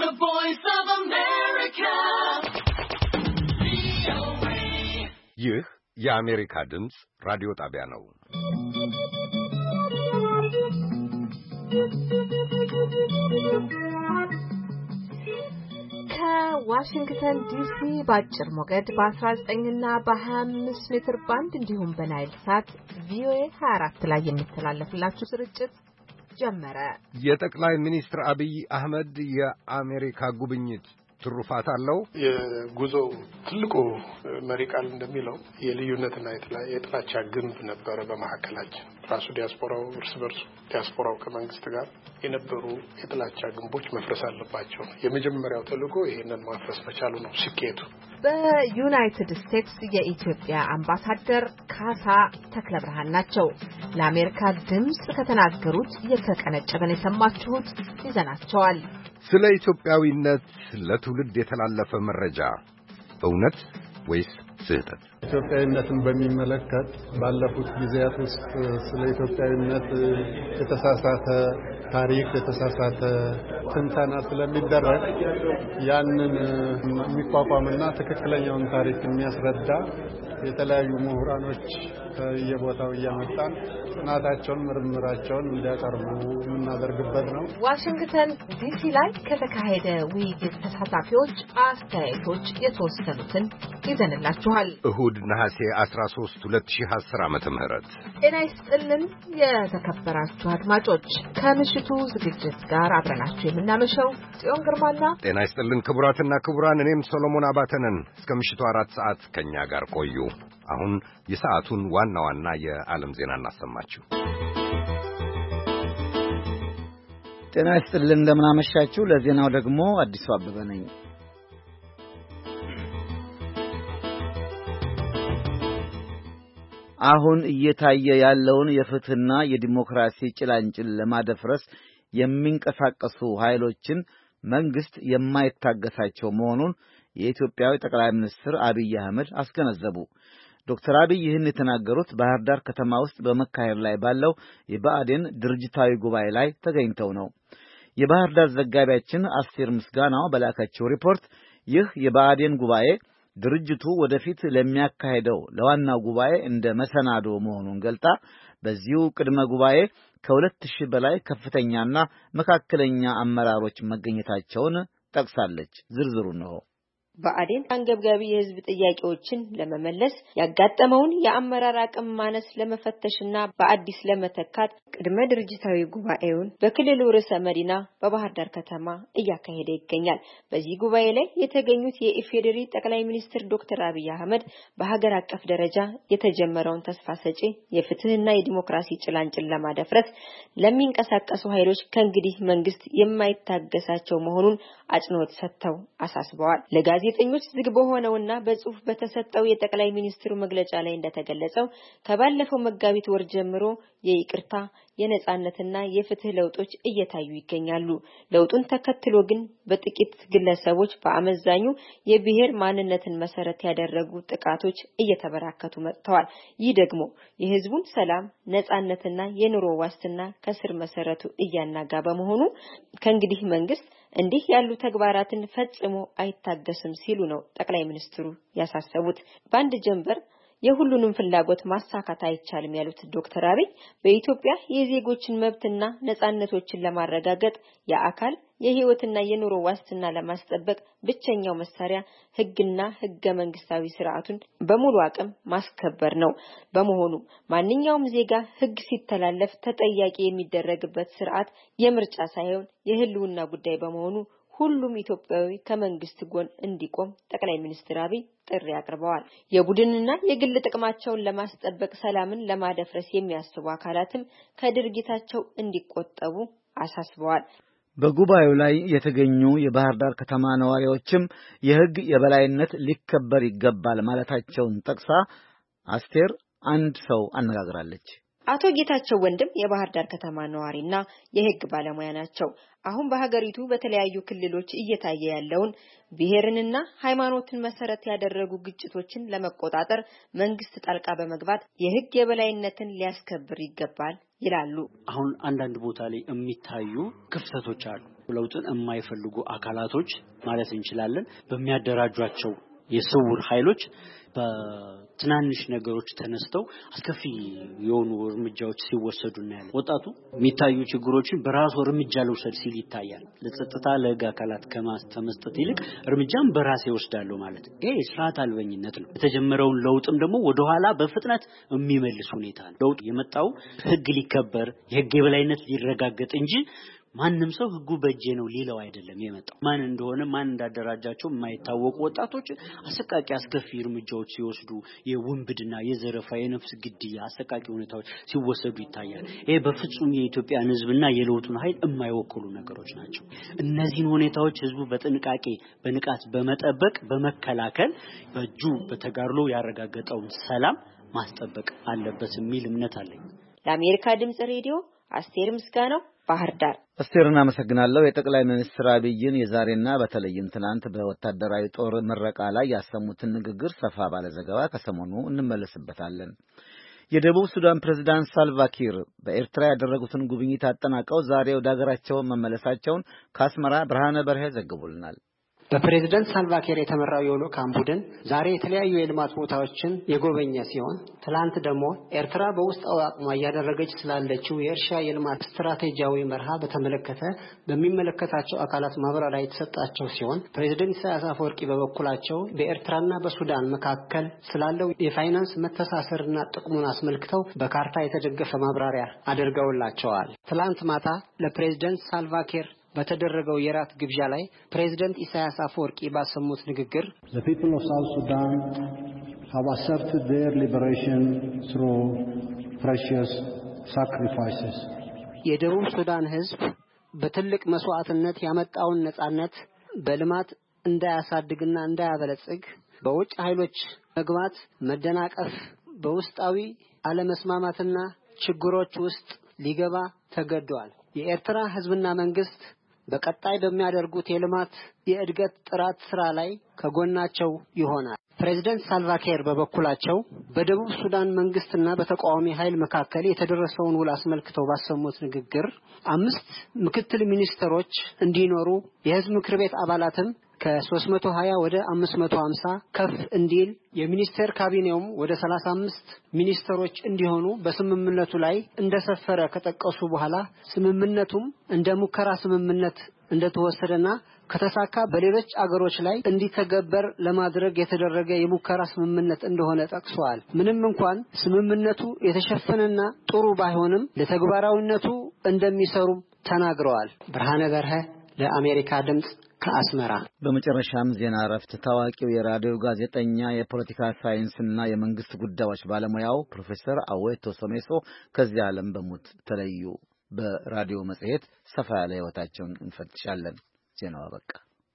The Voice of America. ይህ የአሜሪካ ድምፅ ራዲዮ ጣቢያ ነው። ከዋሽንግተን ዲሲ በአጭር ሞገድ በ19 እና በ25 ሜትር ባንድ እንዲሁም በናይል ሳት ቪኦኤ 24 ላይ የሚተላለፍላችሁ ስርጭት ጀመረ። የጠቅላይ ሚኒስትር አብይ አህመድ የአሜሪካ ጉብኝት ትሩፋት አለው። የጉዞው ትልቁ መሪ ቃል እንደሚለው የልዩነትና የጥላቻ ግንብ ነበረ በመሐከላችን። ራሱ ዲያስፖራው እርስ በርሱ ዲያስፖራው ከመንግስት ጋር የነበሩ የጥላቻ ግንቦች መፍረስ አለባቸው። የመጀመሪያው ተልዕኮ ይሄንን ማፍረስ መቻሉ ነው ስኬቱ። በዩናይትድ ስቴትስ የኢትዮጵያ አምባሳደር ካሳ ተክለብርሃን ናቸው። ለአሜሪካ ድምጽ ከተናገሩት የተቀነጨበን የሰማችሁት ይዘናቸዋል። ስለ ኢትዮጵያዊነት ለትውልድ የተላለፈ መረጃ እውነት ወይስ ስህተት? ኢትዮጵያዊነትን በሚመለከት ባለፉት ጊዜያት ውስጥ ስለ ኢትዮጵያዊነት የተሳሳተ ታሪክ የተሳሳተ ትንተና ስለሚደረግ ያንን የሚቋቋምና ትክክለኛውን ታሪክ የሚያስረዳ የተለያዩ ምሁራኖች የቦታው እያመጣን ጥናታቸውን ምርምራቸውን እንዲያቀርቡ የምናደርግበት ነው። ዋሽንግተን ዲሲ ላይ ከተካሄደ ውይይት ተሳታፊዎች አስተያየቶች የተወሰኑትን ይዘንላችኋል። እሁድ ነሐሴ 13 2010 ዓመተ ምህረት። ጤና ይስጥልን የተከበራችሁ አድማጮች፣ ከምሽቱ ዝግጅት ጋር አብረናችሁ የምናመሸው ጽዮን ግርማና ጤና ይስጥልን ክቡራትና ክቡራን፣ እኔም ሶሎሞን አባተ ነን። እስከ ምሽቱ 4 ሰዓት ከኛ ጋር ቆዩ። አሁን የሰዓቱን ዋና ዋና የዓለም ዜና እናሰማችሁ። ጤና ይስጥልን እንደምናመሻችሁ። ለዜናው ደግሞ አዲሱ አበበ ነኝ። አሁን እየታየ ያለውን የፍትህና የዲሞክራሲ ጭላንጭል ለማደፍረስ የሚንቀሳቀሱ ኃይሎችን መንግስት የማይታገሳቸው መሆኑን የኢትዮጵያው ጠቅላይ ሚኒስትር አብይ አህመድ አስገነዘቡ። ዶክተር አብይ ይህን የተናገሩት ባህር ዳር ከተማ ውስጥ በመካሄድ ላይ ባለው የብአዴን ድርጅታዊ ጉባኤ ላይ ተገኝተው ነው። የባህር ዳር ዘጋቢያችን አስቴር ምስጋናው በላከችው ሪፖርት ይህ የብአዴን ጉባኤ ድርጅቱ ወደፊት ለሚያካሄደው ለዋናው ጉባኤ እንደ መሰናዶ መሆኑን ገልጣ በዚሁ ቅድመ ጉባኤ ከ2000 በላይ ከፍተኛና መካከለኛ አመራሮች መገኘታቸውን ጠቅሳለች። ዝርዝሩ ነው። ብአዴን አንገብጋቢ የህዝብ ጥያቄዎችን ለመመለስ ያጋጠመውን የአመራር አቅም ማነስ ለመፈተሽና በአዲስ ለመተካት ቅድመ ድርጅታዊ ጉባኤውን በክልሉ ርዕሰ መዲና በባህር ዳር ከተማ እያካሄደ ይገኛል። በዚህ ጉባኤ ላይ የተገኙት የኢፌዴሪ ጠቅላይ ሚኒስትር ዶክተር አብይ አህመድ በሀገር አቀፍ ደረጃ የተጀመረውን ተስፋ ሰጪ የፍትህና የዲሞክራሲ ጭላንጭል ለማደፍረስ ለሚንቀሳቀሱ ኃይሎች ከእንግዲህ መንግስት የማይታገሳቸው መሆኑን አጽንኦት ሰጥተው አሳስበዋል። ለጋዜጠኞች ዝግ በሆነውና በጽሁፍ በተሰጠው የጠቅላይ ሚኒስትሩ መግለጫ ላይ እንደተገለጸው ከባለፈው መጋቢት ወር ጀምሮ የይቅርታ የነጻነትና የፍትህ ለውጦች እየታዩ ይገኛሉ። ለውጡን ተከትሎ ግን በጥቂት ግለሰቦች በአመዛኙ የብሔር ማንነትን መሰረት ያደረጉ ጥቃቶች እየተበራከቱ መጥተዋል። ይህ ደግሞ የህዝቡን ሰላም ነጻነትና የኑሮ ዋስትና ከስር መሰረቱ እያናጋ በመሆኑ ከእንግዲህ መንግስት እንዲህ ያሉ ተግባራትን ፈጽሞ አይታገስም ሲሉ ነው ጠቅላይ ሚኒስትሩ ያሳሰቡት። በአንድ ጀንበር የሁሉንም ፍላጎት ማሳካት አይቻልም ያሉት ዶክተር አብይ በኢትዮጵያ የዜጎችን መብትና ነጻነቶችን ለማረጋገጥ የአካል የህይወትና የኑሮ ዋስትና ለማስጠበቅ ብቸኛው መሳሪያ ህግና ህገ መንግስታዊ ስርዓቱን በሙሉ አቅም ማስከበር ነው። በመሆኑ ማንኛውም ዜጋ ህግ ሲተላለፍ ተጠያቂ የሚደረግበት ስርዓት የምርጫ ሳይሆን የህልውና ጉዳይ በመሆኑ ሁሉም ኢትዮጵያዊ ከመንግስት ጎን እንዲቆም ጠቅላይ ሚኒስትር አብይ ጥሪ አቅርበዋል። የቡድንና የግል ጥቅማቸውን ለማስጠበቅ ሰላምን ለማደፍረስ የሚያስቡ አካላትም ከድርጊታቸው እንዲቆጠቡ አሳስበዋል። በጉባኤው ላይ የተገኙ የባህር ዳር ከተማ ነዋሪዎችም የህግ የበላይነት ሊከበር ይገባል ማለታቸውን ጠቅሳ አስቴር አንድ ሰው አነጋግራለች። አቶ ጌታቸው ወንድም የባህር ዳር ከተማ ነዋሪና የህግ ባለሙያ ናቸው። አሁን በሀገሪቱ በተለያዩ ክልሎች እየታየ ያለውን ብሔርንና ሃይማኖትን መሰረት ያደረጉ ግጭቶችን ለመቆጣጠር መንግስት ጣልቃ በመግባት የህግ የበላይነትን ሊያስከብር ይገባል ይላሉ። አሁን አንዳንድ ቦታ ላይ የሚታዩ ክፍተቶች አሉ። ለውጥን የማይፈልጉ አካላቶች ማለት እንችላለን በሚያደራጇቸው የስውር ኃይሎች በትናንሽ ነገሮች ተነስተው አስከፊ የሆኑ እርምጃዎች ሲወሰዱ እናያለን። ወጣቱ የሚታዩ ችግሮችን በራሱ እርምጃ ለውሰድ ሲል ይታያል። ለጸጥታ ለህግ አካላት ከማስተመስጠት ይልቅ እርምጃን በራሴ ወስዳለሁ ማለት ይሄ ስርዓት አልበኝነት ነው። የተጀመረውን ለውጥም ደግሞ ወደ ኋላ በፍጥነት የሚመልስ ሁኔታ ነው። ለውጥ የመጣው ህግ ሊከበር የህግ የበላይነት ሊረጋገጥ እንጂ ማንንም ሰው ህጉ በእጄ ነው ሊለው አይደለም የመጣው። ማን እንደሆነ ማን እንዳደራጃቸው የማይታወቁ ወጣቶች አሰቃቂ አስከፊ እርምጃዎች ሲወስዱ የወንብድና የዘረፋ የነፍስ ግድያ አሰቃቂ ሁኔታዎች ሲወሰዱ ይታያል። ይሄ በፍጹም የኢትዮጵያን ህዝብና የለውጡን ኃይል የማይወክሉ ነገሮች ናቸው። እነዚህን ሁኔታዎች ህዝቡ በጥንቃቄ በንቃት በመጠበቅ በመከላከል በእጁ በተጋድሎ ያረጋገጠውን ሰላም ማስጠበቅ አለበት የሚል እምነት አለኝ። ለአሜሪካ ድምጽ ሬዲዮ አስቴር ምስጋናው ባህር ዳር። አስቴርን አመሰግናለሁ። የጠቅላይ ሚኒስትር አብይን የዛሬና በተለይም ትናንት በወታደራዊ ጦር ምረቃ ላይ ያሰሙትን ንግግር ሰፋ ባለ ዘገባ ከሰሞኑ እንመለስበታለን። የደቡብ ሱዳን ፕሬዝዳንት ሳልቫ ኪር በኤርትራ ያደረጉትን ጉብኝት አጠናቀው ዛሬ ወደ ሀገራቸው መመለሳቸውን ከአስመራ ብርሃነ በርሄ ዘግቦልናል። በፕሬዝዳንት ሳልቫ ኪር የተመራው የልዑካን ቡድን ዛሬ የተለያዩ የልማት ቦታዎችን የጎበኘ ሲሆን ትላንት ደግሞ ኤርትራ በውስጣዊ አቅሟ እያደረገች ስላለችው የእርሻ የልማት ስትራቴጂያዊ መርሃ በተመለከተ በሚመለከታቸው አካላት ማብራሪያ የተሰጣቸው ሲሆን ፕሬዝዳንት ኢሳያስ አፈወርቂ በበኩላቸው በኤርትራና በሱዳን መካከል ስላለው የፋይናንስ መተሳሰርና ጥቅሙን አስመልክተው በካርታ የተደገፈ ማብራሪያ አድርገውላቸዋል። ትላንት ማታ ለፕሬዝዳንት ሳልቫ ኪር በተደረገው የራት ግብዣ ላይ ፕሬዝዳንት ኢሳያስ አፈወርቂ ባሰሙት ንግግር The people of South Sudan have asserted their liberation through precious sacrifices. የደቡብ ሱዳን ህዝብ በትልቅ መስዋዕትነት ያመጣውን ነጻነት በልማት እንዳያሳድግና እንዳያበለጽግ በውጭ ኃይሎች መግባት መደናቀፍ በውስጣዊ አለመስማማትና ችግሮች ውስጥ ሊገባ ተገዷል። የኤርትራ ህዝብና መንግስት በቀጣይ በሚያደርጉት የልማት የእድገት ጥራት ስራ ላይ ከጎናቸው ይሆናል። ፕሬዝዳንት ሳልቫ ኪር በበኩላቸው በደቡብ ሱዳን መንግስትና በተቃዋሚ ኃይል መካከል የተደረሰውን ውል አስመልክተው ባሰሙት ንግግር 5 ምክትል ሚኒስትሮች እንዲኖሩ የህዝብ ምክር ቤት አባላትም ከ320 ወደ 550 ከፍ እንዲል የሚኒስቴር ካቢኔውም ወደ 35 ሚኒስትሮች እንዲሆኑ በስምምነቱ ላይ እንደሰፈረ ከጠቀሱ በኋላ ስምምነቱም እንደ ሙከራ ስምምነት እንደተወሰደና ከተሳካ በሌሎች አገሮች ላይ እንዲተገበር ለማድረግ የተደረገ የሙከራ ስምምነት እንደሆነ ጠቅሰዋል። ምንም እንኳን ስምምነቱ የተሸፈነና ጥሩ ባይሆንም ለተግባራዊነቱ እንደሚሰሩ ተናግረዋል። ብርሃነ በርሄ ለአሜሪካ ድምጽ ከአስመራ። በመጨረሻም ዜና እረፍት። ታዋቂው የራዲዮ ጋዜጠኛ የፖለቲካ ሳይንስና የመንግስት ጉዳዮች ባለሙያው ፕሮፌሰር አዌቶ ሶሜሶ ከዚህ ዓለም በሞት ተለዩ። በራዲዮ መጽሔት ሰፋ ያለ ህይወታቸውን እንፈትሻለን። ዜናው አበቃ።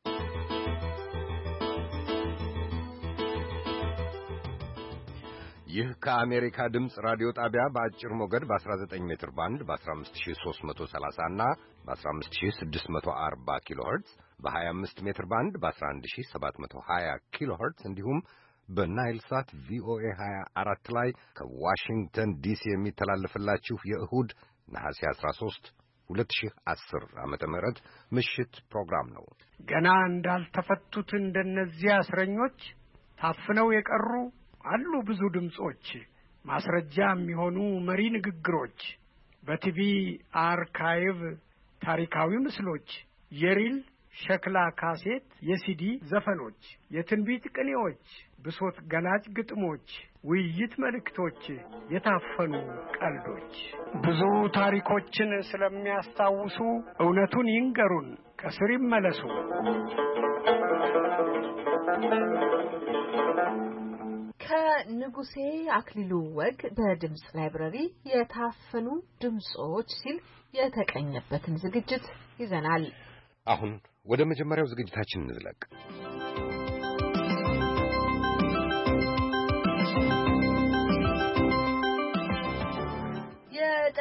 ይህ ከአሜሪካ ድምፅ ራዲዮ ጣቢያ በአጭር ሞገድ በ19 ሜትር ባንድ በ15330 እና በ15640 ኪሎ ሄርትዝ በ25 ሜትር ባንድ በ11720 ኪሎ ሄርትዝ እንዲሁም በናይል ሳት ቪኦኤ 24 ላይ ከዋሽንግተን ዲሲ የሚተላለፍላችሁ የእሁድ ነሐሴ 13 2010 ዓመተ ምህረት ምሽት ፕሮግራም ነው። ገና እንዳልተፈቱት እንደነዚያ እስረኞች ታፍነው የቀሩ አሉ ብዙ ድምጾች፣ ማስረጃ የሚሆኑ መሪ ንግግሮች፣ በቲቪ አርካይቭ ታሪካዊ ምስሎች፣ የሪል ሸክላ ካሴት፣ የሲዲ ዘፈኖች፣ የትንቢት ቅኔዎች፣ ብሶት ገላጭ ግጥሞች፣ ውይይት መልእክቶች፣ የታፈኑ ቀልዶች ብዙ ታሪኮችን ስለሚያስታውሱ እውነቱን ይንገሩን፣ ከስር ይመለሱ። ከንጉሴ አክሊሉ ወግ በድምጽ ላይብረሪ የታፈኑ ድምጾች ሲል የተቀኘበትን ዝግጅት ይዘናል። አሁን ወደ መጀመሪያው ዝግጅታችን እንዝለቅ።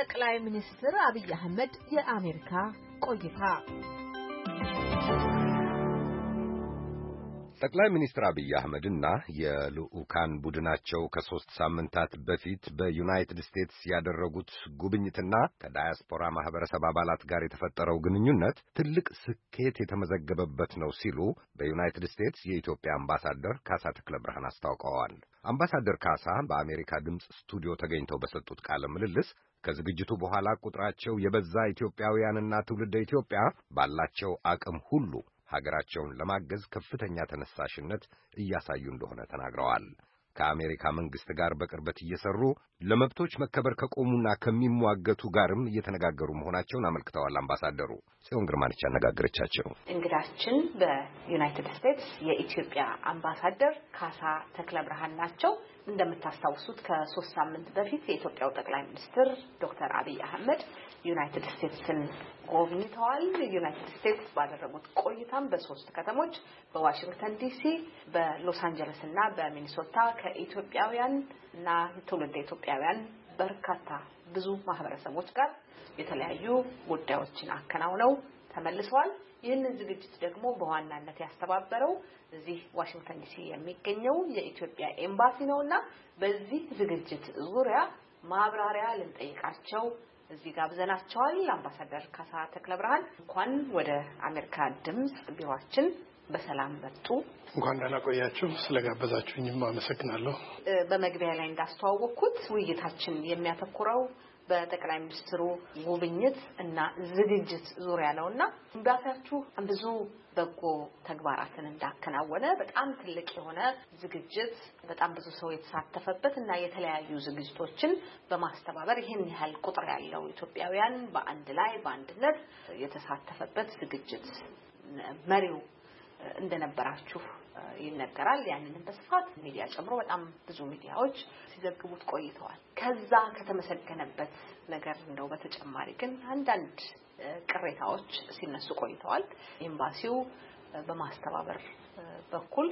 የጠቅላይ ሚኒስትር አብይ አህመድ የአሜሪካ ቆይታ። ጠቅላይ ሚኒስትር አብይ አህመድና የልዑካን ቡድናቸው ከ3 ሳምንታት በፊት በዩናይትድ ስቴትስ ያደረጉት ጉብኝትና ከዳያስፖራ ማህበረሰብ አባላት ጋር የተፈጠረው ግንኙነት ትልቅ ስኬት የተመዘገበበት ነው ሲሉ በዩናይትድ ስቴትስ የኢትዮጵያ አምባሳደር ካሳ ተክለ ብርሃን አስታውቀዋል። አምባሳደር ካሳ በአሜሪካ ድምፅ ስቱዲዮ ተገኝተው በሰጡት ቃለ ምልልስ ከዝግጅቱ በኋላ ቁጥራቸው የበዛ ኢትዮጵያውያንና ትውልደ ኢትዮጵያ ባላቸው አቅም ሁሉ ሀገራቸውን ለማገዝ ከፍተኛ ተነሳሽነት እያሳዩ እንደሆነ ተናግረዋል። ከአሜሪካ መንግስት ጋር በቅርበት እየሰሩ ለመብቶች መከበር ከቆሙና ከሚሟገቱ ጋርም እየተነጋገሩ መሆናቸውን አመልክተዋል። አምባሳደሩ ጽዮን ግርማነች ያነጋገረቻቸው እንግዳችን በዩናይትድ ስቴትስ የኢትዮጵያ አምባሳደር ካሳ ተክለ ብርሃን ናቸው። እንደምታስታውሱት ከ3 ሳምንት በፊት የኢትዮጵያው ጠቅላይ ሚኒስትር ዶክተር አብይ አህመድ ዩናይትድ ስቴትስን ጎብኝተዋል። ዩናይትድ ስቴትስ ባደረጉት ቆይታም በ3 ከተሞች በዋሽንግተን ዲሲ፣ በሎስ አንጀለስ እና በሚኒሶታ ከኢትዮጵያውያን እና ትውልደ ኢትዮጵያውያን በርካታ ብዙ ማህበረሰቦች ጋር የተለያዩ ጉዳዮችን አከናውነው ተመልሰዋል። ይህንን ዝግጅት ደግሞ በዋናነት ያስተባበረው እዚህ ዋሽንግተን ዲሲ የሚገኘው የኢትዮጵያ ኤምባሲ ነውና በዚህ ዝግጅት ዙሪያ ማብራሪያ ልንጠይቃቸው እዚህ ጋብዘናቸዋል። አምባሳደር ካሳ ተክለ ብርሃን እንኳን ወደ አሜሪካ ድምጽ ቢሮአችን በሰላም መጡ። እንኳን ደህና ቆያችሁ። ስለጋበዛችሁኝም አመሰግናለሁ። በመግቢያ ላይ እንዳስተዋወቅኩት ውይይታችን የሚያተኩረው በጠቅላይ ሚኒስትሩ ጉብኝት እና ዝግጅት ዙሪያ ነውና ኤምባሲያችሁ ብዙ በጎ ተግባራትን እንዳከናወነ በጣም ትልቅ የሆነ ዝግጅት በጣም ብዙ ሰው የተሳተፈበት እና የተለያዩ ዝግጅቶችን በማስተባበር ይሄን ያህል ቁጥር ያለው ኢትዮጵያውያን በአንድ ላይ በአንድነት የተሳተፈበት ዝግጅት መሪው እንደነበራችሁ ይነገራል። ያንንም በስፋት ሚዲያ ጨምሮ በጣም ብዙ ሚዲያዎች ሲዘግቡት ቆይተዋል። ከዛ ከተመሰገነበት ነገር እንደው በተጨማሪ ግን አንዳንድ ቅሬታዎች ሲነሱ ቆይተዋል። ኤምባሲው በማስተባበር በኩል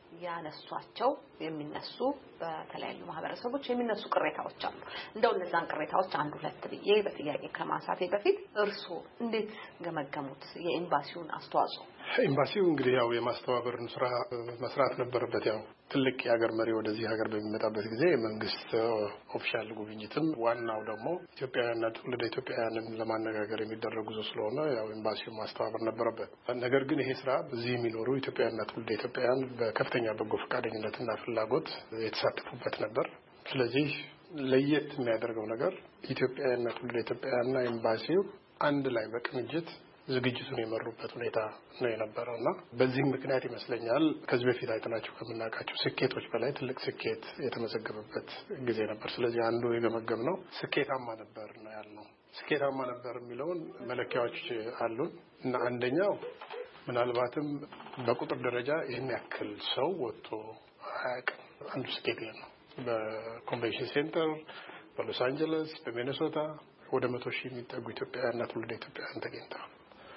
ያነሷቸው የሚነሱ በተለያዩ ማህበረሰቦች የሚነሱ ቅሬታዎች አሉ። እንደው እነዛን ቅሬታዎች አንድ ሁለት ብዬ በጥያቄ ከማንሳቴ በፊት እርስዎ እንዴት ገመገሙት የኤምባሲውን አስተዋጽኦ? ኤምባሲው እንግዲህ ያው የማስተባበርን ስራ መስራት ነበረበት። ያው ትልቅ የሀገር መሪ ወደዚህ ሀገር በሚመጣበት ጊዜ የመንግስት ኦፊሻል ጉብኝትም ዋናው ደግሞ ኢትዮጵያውያንና ትውልደ ኢትዮጵያውያንን ለማነጋገር የሚደረግ ጉዞ ስለሆነ ያው ኤምባሲው ማስተባበር ነበረበት። ነገር ግን ይሄ ስራ እዚህ የሚኖሩ ኢትዮጵያውያንና ትውልደ ኢትዮጵያውያን በከፍተኛ በጎ ፈቃደኝነትና ፍላጎት የተሳተፉበት ነበር። ስለዚህ ለየት የሚያደርገው ነገር ኢትዮጵያውያንና ትውልደ ኢትዮጵያውያንና ኤምባሲው አንድ ላይ በቅንጅት ዝግጅቱን የመሩበት ሁኔታ ነው የነበረውና በዚህም ምክንያት ይመስለኛል ከዚህ በፊት አይተናቸው ከምናውቃቸው ስኬቶች በላይ ትልቅ ስኬት የተመዘገበበት ጊዜ ነበር። ስለዚህ አንዱ የገመገምነው ስኬታማ ነበር ነው ያልነው። ስኬታማ ነበር የሚለውን መለኪያዎች አሉን እና አንደኛው ምናልባትም በቁጥር ደረጃ ይህን ያክል ሰው ወጥቶ አያውቅም። አንዱ ስኬት ነው። በኮንቬንሽን ሴንተር በሎስ አንጀለስ በሚኒሶታ ወደ 100,000 የሚጠጉ ኢትዮጵያውያንና ትውልደ ኢትዮጵያውያን ተገኝተዋል።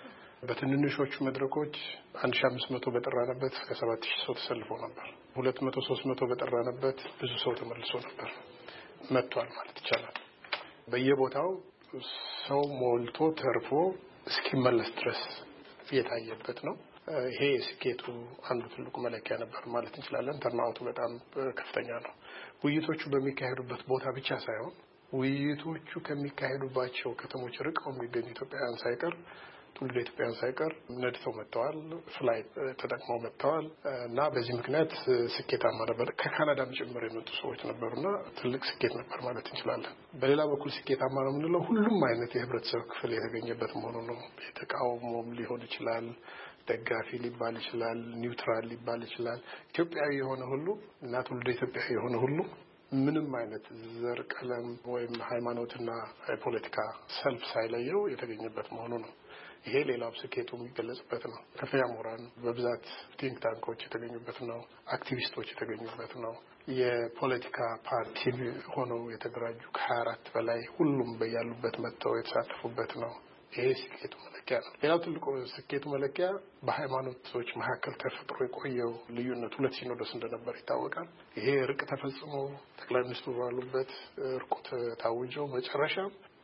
በትንንሾቹ መድረኮች 1500 በጠራነበት እስከ 7000 ሰው ተሰልፎ ነበር። 200 300 በጠራነበት ብዙ ሰው ተመልሶ ነበር መጥቷል ማለት ይቻላል። በየቦታው ሰው ሞልቶ ተርፎ እስኪመለስ ድረስ የታየበት ነው። ይሄ ስኬቱ አንዱ ትልቁ መለኪያ ነበር ማለት እንችላለን። ተርናውቱ በጣም ከፍተኛ ነው። ውይይቶቹ በሚካሄዱበት ቦታ ብቻ ሳይሆን ውይይቶቹ ከሚካሄዱባቸው ከተሞች ርቀው የሚገኙ ኢትዮጵያውያን ሳይቀር ትውልደ ኢትዮጵያውያን ሳይቀር ነድተው መጥተዋል። ፍላይት ተጠቅመው መጥተዋል እና በዚህ ምክንያት ስኬታማ ነበር። ከካናዳም ጭምር የመጡ ሰዎች ነበሩና ትልቅ ስኬት ነበር ማለት እንችላለን። በሌላ በኩል ስኬታማ ነው የምንለው ሁሉም አይነት የህብረተሰብ ክፍል የተገኘበት መሆኑ ነው። የተቃውሞም ሊሆን ይችላል፣ ደጋፊ ሊባል ይችላል፣ ኒውትራል ሊባል ይችላል። ኢትዮጵያዊ የሆነ ሁሉ እና ትውልደ ኢትዮጵያዊ የሆነ ሁሉ ምንም አይነት ዘር፣ ቀለም ወይም ሃይማኖትና ፖለቲካ ሰልፍ ሳይለየው የተገኘበት መሆኑ ነው። ይሄ ሌላው ስኬቱ የሚገለጽበት ነው። ከፍተኛ ምሁራን በብዛት ቲንክ ታንኮች የተገኙበት ነው። አክቲቪስቶች የተገኙበት ነው። የፖለቲካ ፓርቲ ሆነው የተደራጁ ከ24 በላይ ሁሉም በያሉበት መጥተው የተሳተፉበት ነው። ይሄ ስኬቱ መለኪያ ነው። ሌላው ትልቁ ስኬቱ መለኪያ በሃይማኖቶች መካከል ተፈጥሮ የቆየው ልዩነት ሁለት ሲኖዶስ እንደነበር ይታወቃል። ይሄ እርቅ ተፈጽሞ ጠቅላይ ሚኒስትሩ ባሉበት እርቁ ታውጆ መጨረሻ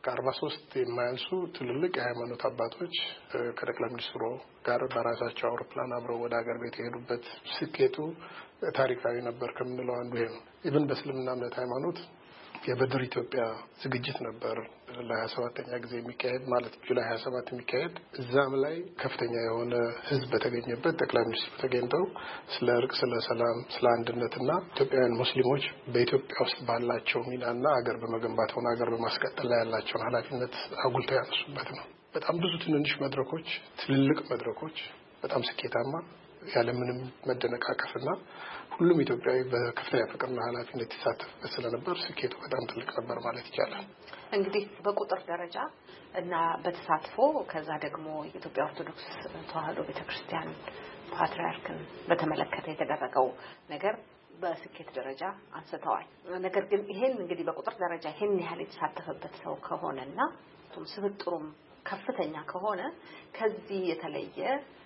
ከ43 የማያንሱ ትልልቅ የሃይማኖት አባቶች ከጠቅላይ ሚኒስትሩ ጋር በራሳቸው አውሮፕላን አብረው ወደ ሀገር ቤት የሄዱበት ስኬቱ ታሪካዊ ነበር ከምንለው አንዱ ይሄ ነው። ኢቭን በእስልምና እምነት ሃይማኖት የበድር ኢትዮጵያ ዝግጅት ነበር ለ27ኛ ጊዜ የሚካሄድ ማለት ጁላይ 27 የሚካሄድ እዛም ላይ ከፍተኛ የሆነ ህዝብ በተገኘበት ጠቅላይ ሚኒስትሩ ተገኝተው ስለ እርቅ፣ ስለ ሰላም፣ ስለ አንድነትና ኢትዮጵያውያን ሙስሊሞች በኢትዮጵያ ውስጥ ባላቸው ሚናና ሀገር በመገንባት ሆነ ሀገር በማስቀጠል ላይ ያላቸውን ኃላፊነት አጉልተው ያነሱበት ነው። በጣም ብዙ ትንንሽ መድረኮች፣ ትልልቅ መድረኮች በጣም ስኬታማ ያለምንም መደነቃቀፍና ሁሉም ኢትዮጵያዊ በከፍተኛ ፍቅርና ኃላፊነት የተሳተፈበት ስለነበር ስኬቱ በጣም ትልቅ ነበር ማለት ይቻላል። እንግዲህ በቁጥር ደረጃ እና በተሳትፎ ከዛ ደግሞ የኢትዮጵያ ኦርቶዶክስ ተዋሕዶ ቤተክርስቲያን ፓትርያርክን በተመለከተ የተደረገው ነገር በስኬት ደረጃ አንስተዋል። ነገር ግን ይሄን እንግዲህ በቁጥር ደረጃ ይሄን ያህል የተሳተፈበት ሰው ከሆነና ስብጥሩም ከፍተኛ ከሆነ ከዚህ የተለየ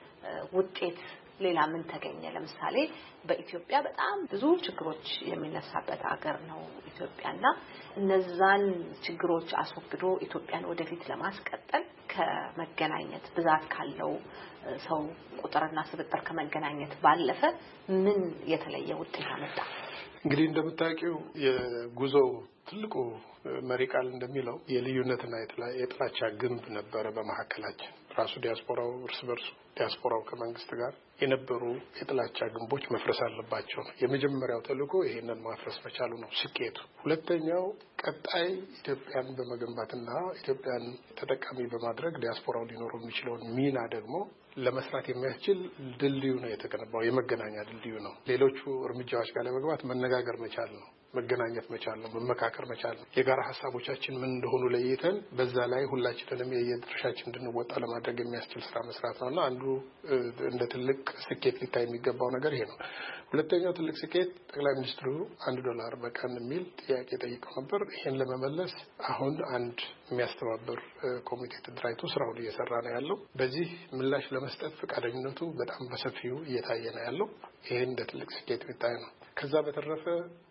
ውጤት ሌላ ምን ተገኘ? ለምሳሌ በኢትዮጵያ በጣም ብዙ ችግሮች የሚነሳበት ሀገር ነው ኢትዮጵያና እነዛን ችግሮች አስወግዶ ኢትዮጵያን ወደፊት ለማስቀጠል ከመገናኘት ብዛት ካለው ሰው ቁጥርና ስብጥር ከመገናኘት ባለፈ ምን የተለየ ውጤት አመጣ? እንግዲህ እንደምታውቂው የጉዞው ትልቁ መሪ ቃል እንደሚለው የልዩነትና የጥላቻ ግንብ ነበረ በመሐከላችን። ራሱ ዲያስፖራው እርስ በርሱ ዲያስፖራው ከመንግስት ጋር የነበሩ የጥላቻ ግንቦች መፍረስ አለባቸው ነው። የመጀመሪያው ተልእኮ ይሄንን ማፍረስ መቻሉ ነው ስኬቱ። ሁለተኛው ቀጣይ ኢትዮጵያን በመገንባትና ኢትዮጵያን ተጠቃሚ በማድረግ ዲያስፖራው ሊኖረው የሚችለውን ሚና ደግሞ ለመስራት የሚያስችል ድልድዩ ነው የተገነባው። የመገናኛ ድልድዩ ነው። ሌሎቹ እርምጃዎች ጋር ለመግባት መነጋገር መቻል ነው፣ መገናኘት መቻል ነው፣ መመካከር መቻል ነው። የጋራ ሀሳቦቻችን ምን እንደሆኑ ለይተን በዛ ላይ ሁላችንንም የድርሻችን እንድንወጣ ለማድረግ የሚያስችል ስራ መስራት ነውና አንዱ እንደ ትልቅ ስኬት ሊታይ የሚገባው ነገር ይሄ ነው። ሁለተኛው ትልቅ ስኬት ጠቅላይ ሚኒስትሩ $1 በቀን የሚል ጥያቄ ጠይቀው ነበር። ይሄን ለመመለስ አሁን አንድ የሚያስተባብር ኮሚቴ ተደራጅቶ ስራውን እየሰራ ነው ያለው። በዚህ ምላሽ ለመስጠት ፈቃደኝነቱ በጣም በሰፊው እየታየ ነው ያለው። ይሄን እንደ ትልቅ ስኬት ሊታይ ነው። ከዛ በተረፈ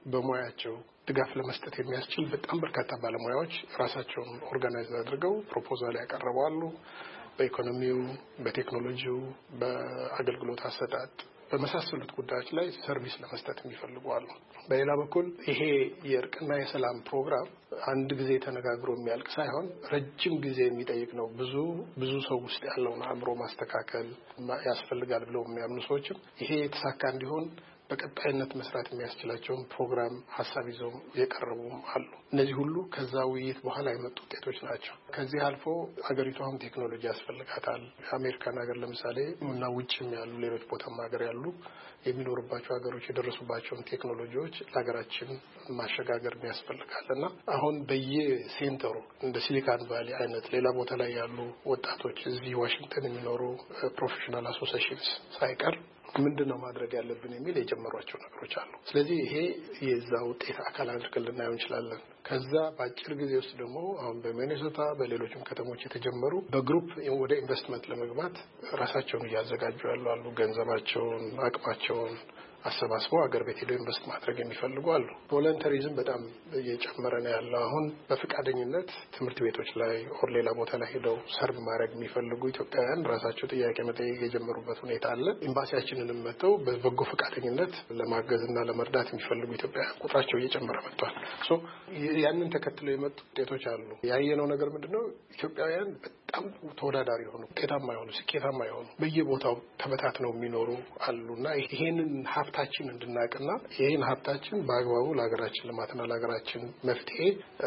በሙያቸው ድጋፍ ለመስጠት የሚያስችል በጣም በርካታ ባለሙያዎች ራሳቸውን ኦርጋናይዝ አድርገው ፕሮፖዛል ያቀርባሉ። በኢኮኖሚው፣ በቴክኖሎጂው፣ በአገልግሎት አሰጣጥ በመሳሰሉት ጉዳዮች ላይ ሰርቪስ ለመስጠት የሚፈልጉ አሉ። በሌላ በኩል ይሄ የእርቅና የሰላም ፕሮግራም አንድ ጊዜ ተነጋግሮ የሚያልቅ ሳይሆን ረጅም ጊዜ የሚጠይቅ ነው። ብዙ ሰው ውስጥ ያለውን አእምሮ ማስተካከል ያስፈልጋል ብለው የሚያምኑ ሰዎችም ይሄ የተሳካ እንዲሆን በቀጣይነት መስራት የሚያስችላቸውን ፕሮግራም ሀሳብ ይዘው የቀረቡ አሉ። እነዚህ ሁሉ ከዛ ውይይት በኋላ የመጡ ውጤቶች ናቸው። ከዚህ አልፎ አገሪቱ አሁን ቴክኖሎጂ ያስፈልጋታል። አሜሪካን ሀገር ለምሳሌ እና ውጭም ያሉ ሌሎች ቦታም ሀገር ያሉ የሚኖርባቸው ሀገሮች የደረሱባቸውን ቴክኖሎጂዎች ለሀገራችን ማሸጋገር ያስፈልጋልና አሁን በየሴንተሩ እንደ ሲሊካን ቫሊ አይነት ሌላ ቦታ ላይ ያሉ ወጣቶች እዚህ ዋሽንግተን የሚኖሩ ፕሮፌሽናል አሶሲዬሽንስ ሳይቀር ምንድነው ማድረግ ያለብን የሚል የጀመሯቸው ነገሮች አሉ። ስለዚህ ይሄ የዛ ውጤት አካል አድርገን ልናየው እንችላለን። ከዛ በአጭር ጊዜ ውስጥ ደግሞ አሁን በሚኔሶታ በሌሎችም ከተሞች የተጀመሩ በግሩፕ ወደ ኢንቨስትመንት ለመግባት ራሳቸውን እያዘጋጁ ያሉ ገንዘባቸውን፣ አቅማቸውን አሰባስበው አገር ቤት ሄደው ኢንቨስት ማድረግ የሚፈልጉ አሉ። ቮለንተሪዝም በጣም እየጨመረ ነው ያለው። አሁን በፍቃደኝነት ትምህርት ቤቶች ላይ ኦር ሌላ ቦታ ላይ ሄደው ሰርቭ ማድረግ የሚፈልጉ ኢትዮጵያውያን ራሳቸው ጥያቄ መጠየቅ የጀመሩበት ሁኔታ አለ። ኤምባሲያችንንም መጥተው በበጎ ፍቃደኝነት ለማገዝና ለመርዳት የሚፈልጉ ኢትዮጵያውያን ቁጥራቸው እየጨመረ መጥቷል። ያንን ተከትለው የመጡ ውጤቶች አሉ። ያየነው ነገር ምንድነው? ኢትዮጵያውያን በጣም ተወዳዳሪ የሆኑ ውጤታማ የሆኑ ስኬታማ የሆኑ በየቦታው ተበታትነው የሚኖሩ አሉና ይሄንን ሀብታችን እንድናቅና ይሄን ሀብታችን በአግባቡ ለሀገራችን ልማትና ለሀገራችን መፍትሄ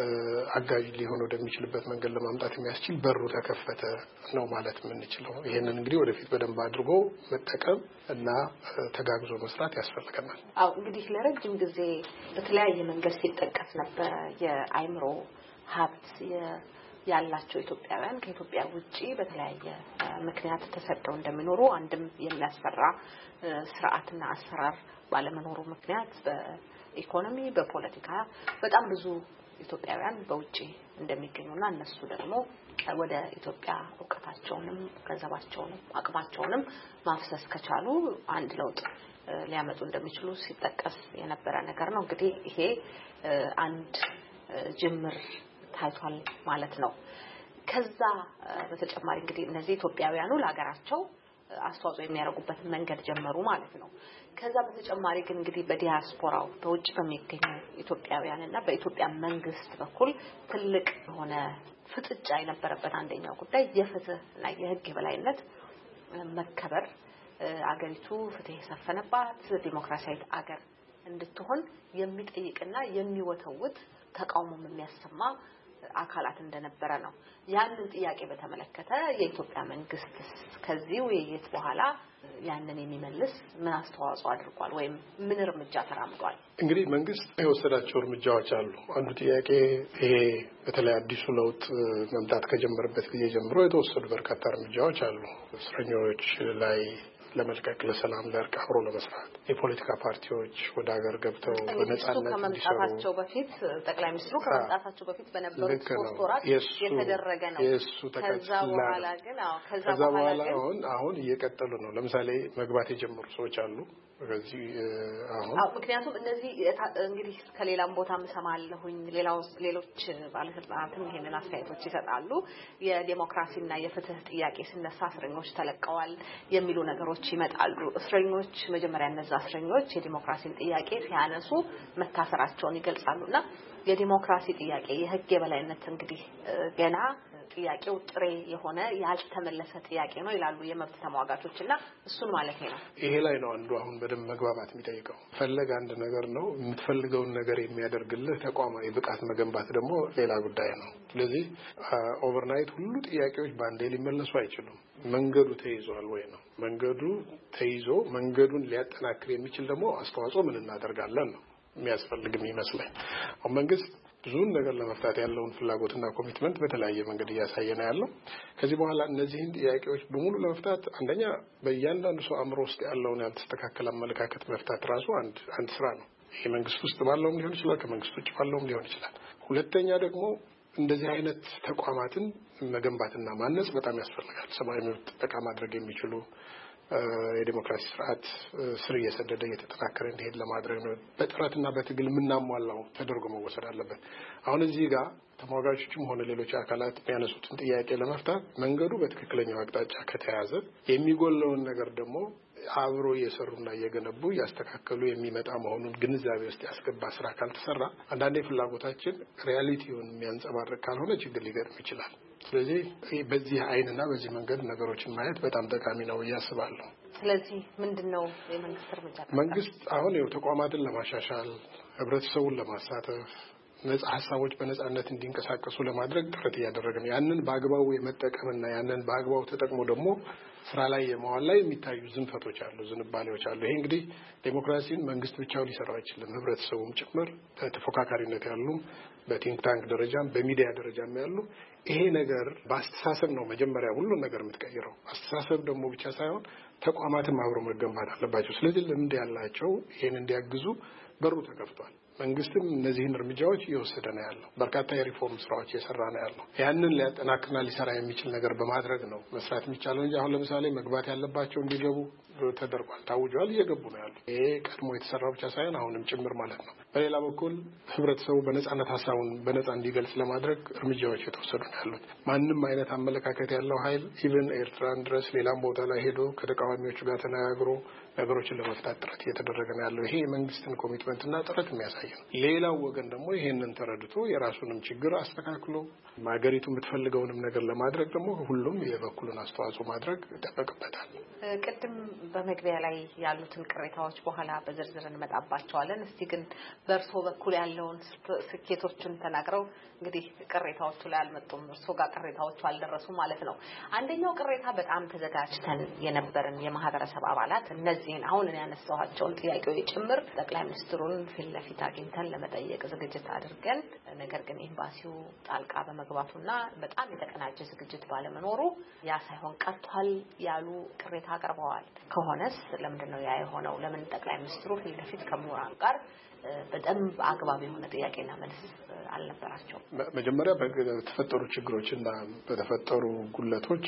አጋዥ ሊሆን ወደሚችልበት መንገድ ለማምጣት የሚያስችል በሩ ተከፈተ ነው ማለት የምንችለው። ይሄንን እንግዲህ ወደፊት በደንብ አድርጎ መጠቀም እና ተጋግዞ መስራት ያስፈልገናል። አው እንግዲህ ለረጅም ጊዜ በተለያየ መንገድ ሲጠቀስ ነበር የአይምሮ ሀብት ያላቸው ኢትዮጵያውያን ከኢትዮጵያ ውጪ በተለያየ ምክንያት ተሰደው እንደሚኖሩ አንድም የሚያስፈራ ስርዓትና አሰራር ባለመኖሩ ምክንያት በኢኮኖሚ በፖለቲካ በጣም ብዙ ኢትዮጵያውያን በውጪ እንደሚገኙና እነሱ ደግሞ ወደ ኢትዮጵያ ዕውቀታቸውንም ገንዘባቸውንም አቅማቸውንም ማፍሰስ ከቻሉ አንድ ለውጥ ሊያመጡ እንደሚችሉ ሲጠቀስ የነበረ ነገር ነው። እንግዲህ ይሄ አንድ ጅምር ታይቷል ማለት ነው። ከዛ በተጨማሪ እንግዲህ እነዚህ ኢትዮጵያውያኑ ለሀገራቸው አስተዋጽኦ የሚያደርጉበትን መንገድ ጀመሩ ማለት ነው። ከዛ በተጨማሪ ግን እንግዲህ በዲያስፖራው በውጭ በሚገኙ ኢትዮጵያውያንና በኢትዮጵያ መንግስት በኩል ትልቅ የሆነ ፍጥጫ የነበረበት አንደኛው ጉዳይ የፍትህና የህግ የበላይነት መከበር፣ አገሪቱ ፍትህ የሰፈነባት ዲሞክራሲያዊት አገር እንድትሆን የሚጠይቅና የሚወተውት ተቃውሞም የሚያሰማ አካላት እንደነበረ ነው። ያንን ጥያቄ በተመለከተ የኢትዮጵያ መንግስት ከዚህ ውይይት በኋላ ያንን የሚመልስ ምን አስተዋጽኦ አድርጓል ወይም ምን እርምጃ ተራምዷል? እንግዲህ መንግስት የወሰዳቸው እርምጃዎች አሉ። አንዱ ጥያቄ ይሄ በተለይ አዲሱ ለውጥ መምጣት ከጀመረበት ጊዜ ጀምሮ የተወሰዱ በርካታ እርምጃዎች አሉ። እስረኞች ላይ ለመልቀቅ፣ ለሰላም፣ ለእርቅ አብሮ ለመስራት የፖለቲካ ፓርቲዎች ወደ ሀገር ገብተው በነጻነት ከመምጣታቸው በፊት ጠቅላይ ሚኒስትሩ ከመምጣታቸው በፊት በነበሩት 3 ወራት የተደረገ ነው። ከዛ በኋላ አሁን እየቀጠሉ ነው። ለምሳሌ መግባት የጀመሩ ሰዎች አሉ። በዚህ አሁን ምክንያቱም እነዚህ እንግዲህ ከሌላም ቦታ ምሰማለሁኝ ሌሎች ባለስልጣናትም ይሄንን አስተያየቶች ይሰጣሉ። የዲሞክራሲና የፍትህ ጥያቄ ሲነሳ እስረኞች ተለቀዋል የሚሉ ነገሮች ይመጣሉ። እስረኞች መጀመሪያ እነዛ እስረኞች የዲሞክራሲን ጥያቄ ሲያነሱ መታሰራቸውን ይገልጻሉና የዲሞክራሲ ጥያቄ የህግ የበላይነት እንግዲህ ገና ጥያቄው ጥሬ የሆነ ያልተመለሰ ጥያቄ ነው ይላሉ የመብት ተሟጋቾችና እሱን ማለት ነው። ይሄ ላይ ነው አንዱ አሁን በደንብ መግባባት የሚጠይቀው። ፈለግ አንድ ነገር ነው፣ የምትፈልገውን ነገር የሚያደርግልህ ተቋማዊ ብቃት መገንባት ደግሞ ሌላ ጉዳይ ነው። ስለዚህ ኦቨርናይት ሁሉ ጥያቄዎች በአንዴ ሊመለሱ አይችሉም። መንገዱ ተይዟል ወይ ነው። መንገዱ ተይዞ መንገዱን ሊያጠናክር የሚችል ደግሞ አስተዋጽኦ ምን እናደርጋለን ነው የሚያስፈልግም ይመስለኝ። አሁን መንግስት ብዙን ነገር ለመፍታት ያለውን ፍላጎትና ኮሚትመንት በተለያየ መንገድ እያሳየ ነው ያለው። ከዚህ በኋላ እነዚህን ጥያቄዎች በሙሉ ለመፍታት አንደኛ በእያንዳንዱ ሰው አእምሮ ውስጥ ያለውን ያልተስተካከለ አመለካከት መፍታት ራሱ አንድ ስራ ነው። ይሄ መንግስት ውስጥ ባለውም ሊሆን ይችላል፣ ከመንግስት ውጭ ባለውም ሊሆን ይችላል። ሁለተኛ ደግሞ እንደዚህ አይነት ተቋማትን መገንባትና ማነጽ በጣም ያስፈልጋል። ሰብአዊ መብት ጥበቃ ማድረግ የሚችሉ የዲሞክራሲ ስርዓት ስር እየሰደደ እየተጠናከረ እንዲሄድ ለማድረግ ነው በጥረትና በትግል የምናሟላው ተደርጎ መወሰድ አለበት። አሁን እዚህ ጋር ተሟጋቾችም ሆነ ሌሎች አካላት የሚያነሱትን ጥያቄ ለመፍታት መንገዱ በትክክለኛው አቅጣጫ ከተያዘ የሚጎለውን ነገር ደግሞ አብሮ እየሰሩና እየገነቡ ያስተካከሉ የሚመጣ መሆኑን ግንዛቤ ውስጥ ያስገባ ስራ ካልተሰራ አንዳንዴ ፍላጎታችን ሪያሊቲውን የሚያንጸባርቅ ካልሆነ ችግር ሊገጥም ይችላል። ስለዚህ በዚህ አይንና በዚህ መንገድ ነገሮችን ማየት በጣም ጠቃሚ ነው ያስባለሁ። ስለዚህ ምንድነው የመንግስት እርምጃ? መንግስት አሁን ተቋማትን ለማሻሻል፣ ህብረተሰቡን ለማሳተፍ፣ ነጻ ሀሳቦች በነጻነት እንዲንቀሳቀሱ ለማድረግ ጥረት እያደረገ ነው። ያንን በአግባቡ የመጠቀምና ያንን በአግባቡ ተጠቅሞ ደግሞ ስራ ላይ የማዋል ላይ የሚታዩ ዝንፈቶች አሉ፣ ዝንባሌዎች አሉ። ይሄ እንግዲህ ዴሞክራሲን መንግስት ብቻው ሊሰራው አይችልም። ህብረተሰቡም ጭምር በተፎካካሪነት ያሉ በቲንክ ታንክ ደረጃም በሚዲያ ደረጃም ያሉ ይሄ ነገር በአስተሳሰብ ነው መጀመሪያ ሁሉ ነገር የምትቀይረው። አስተሳሰብ ደግሞ ብቻ ሳይሆን ተቋማትም አብረው መገንባት አለባቸው። ስለዚህ ልምድ ያላቸው ይሄን እንዲያግዙ በሩ ተከፍቷል። መንግስትም እነዚህን እርምጃዎች እየወሰደ ነው ያለው። በርካታ የሪፎርም ስራዎች እየሰራ ነው ያለው። ያንን ሊያጠናክርና ሊሰራ የሚችል ነገር በማድረግ ነው መስራት የሚቻለው እንጂ አሁን ለምሳሌ መግባት ያለባቸው እንዲገቡ ተደርጓል፣ ታውጇል፣ እየገቡ ነው ያሉት። ይሄ ቀድሞ የተሰራው ብቻ ሳይሆን አሁንም ጭምር ማለት ነው። በሌላ በኩል ህብረተሰቡ በነጻነት ሀሳቡን በነጻ እንዲገልጽ ለማድረግ እርምጃዎች የተወሰዱ ነው ያሉት። ማንም አይነት አመለካከት ያለው ኃይል ኢቭን ኤርትራን ድረስ ሌላም ቦታ ላይ ሄዶ ከተቃዋሚዎቹ ጋር ተነጋግሮ ነገሮችን ለመፍታት ጥረት እየተደረገ ነው ያለው። ይሄ የመንግስትን ኮሚትመንትና ጥረት የሚያሳይ ነው። ሌላው ወገን ደግሞ ይሄንን ተረድቶ የራሱንም ችግር አስተካክሎ ሀገሪቱ የምትፈልገውንም ነገር ለማድረግ ደግሞ ሁሉም የበኩሉን አስተዋጽኦ ማድረግ ይጠበቅበታል። ቅድም በመግቢያ ላይ ያሉትን ቅሬታዎች በኋላ በዝርዝር እንመጣባቸዋለን። እስቲ ግን በእርሶ በኩል ያለውን ስኬቶችን ተናግረው እንግዲህ ቅሬታዎቹ ላይ አልመጡም፣ እርሶ ጋር ቅሬታዎቹ አልደረሱም ማለት ነው። አንደኛው ቅሬታ በጣም ተዘጋጅተን የነበርን የማህበረሰብ አባላት እነዚህን አሁን ያነሳኋቸውን ጥያቄዎች ጭምር ጠቅላይ ሚኒስትሩን ፊት ለፊት አግኝተን ለመጠየቅ ዝግጅት አድርገን ነገር ግን ኤምባሲው ጣልቃ በመግባቱና በጣም የተቀናጀ ዝግጅት ባለመኖሩ ያ ሳይሆን ቀርቷል ያሉ ቅሬታ አቅርበዋል። ከሆነስ ለምንድነው ያ የሆነው? ለምን ጠቅላይ ሚኒስትሩ ፊት ለፊት ከምሁራን ጋር በጣም አግባብ የሆነ ጥያቄና መልስ አልነበራቸው? መጀመሪያ በተፈጠሩ ችግሮችና በተፈጠሩ ጉለቶች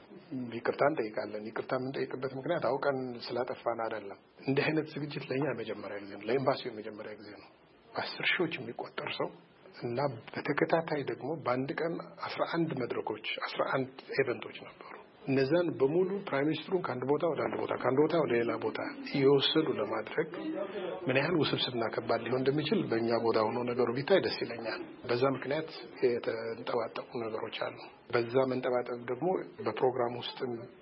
ይቅርታ እንጠይቃለን። ይቅርታ የምንጠይቅበት ምክንያት አውቀን ስላጠፋን አይደለም። እንዲህ አይነት ዝግጅት ለኛ የመጀመሪያ ጊዜ ነው፣ ለኤምባሲው የመጀመሪያ ጊዜ ነው። በ10 ሺዎች የሚቆጠር ሰው እና በተከታታይ ደግሞ በአንድ ቀን 11 መድረኮች 11 ኢቨንቶች ነበሩ። እነዛን በሙሉ ፕራይም ሚኒስትሩን ከአንድ ቦታ ወደ አንድ ቦታ ከአንድ ቦታ ወደ ሌላ ቦታ እየወሰዱ ለማድረግ ምን ያህል ውስብስብና ከባድ ሊሆን እንደሚችል በእኛ ቦታ ሆኖ ነገሩ ቢታይ ደስ ይለኛል። በዛ ምክንያት የተንጠባጠቁ ነገሮች አሉ። በዛ መንጠባጠብ ደግሞ በፕሮግራም ውስጥ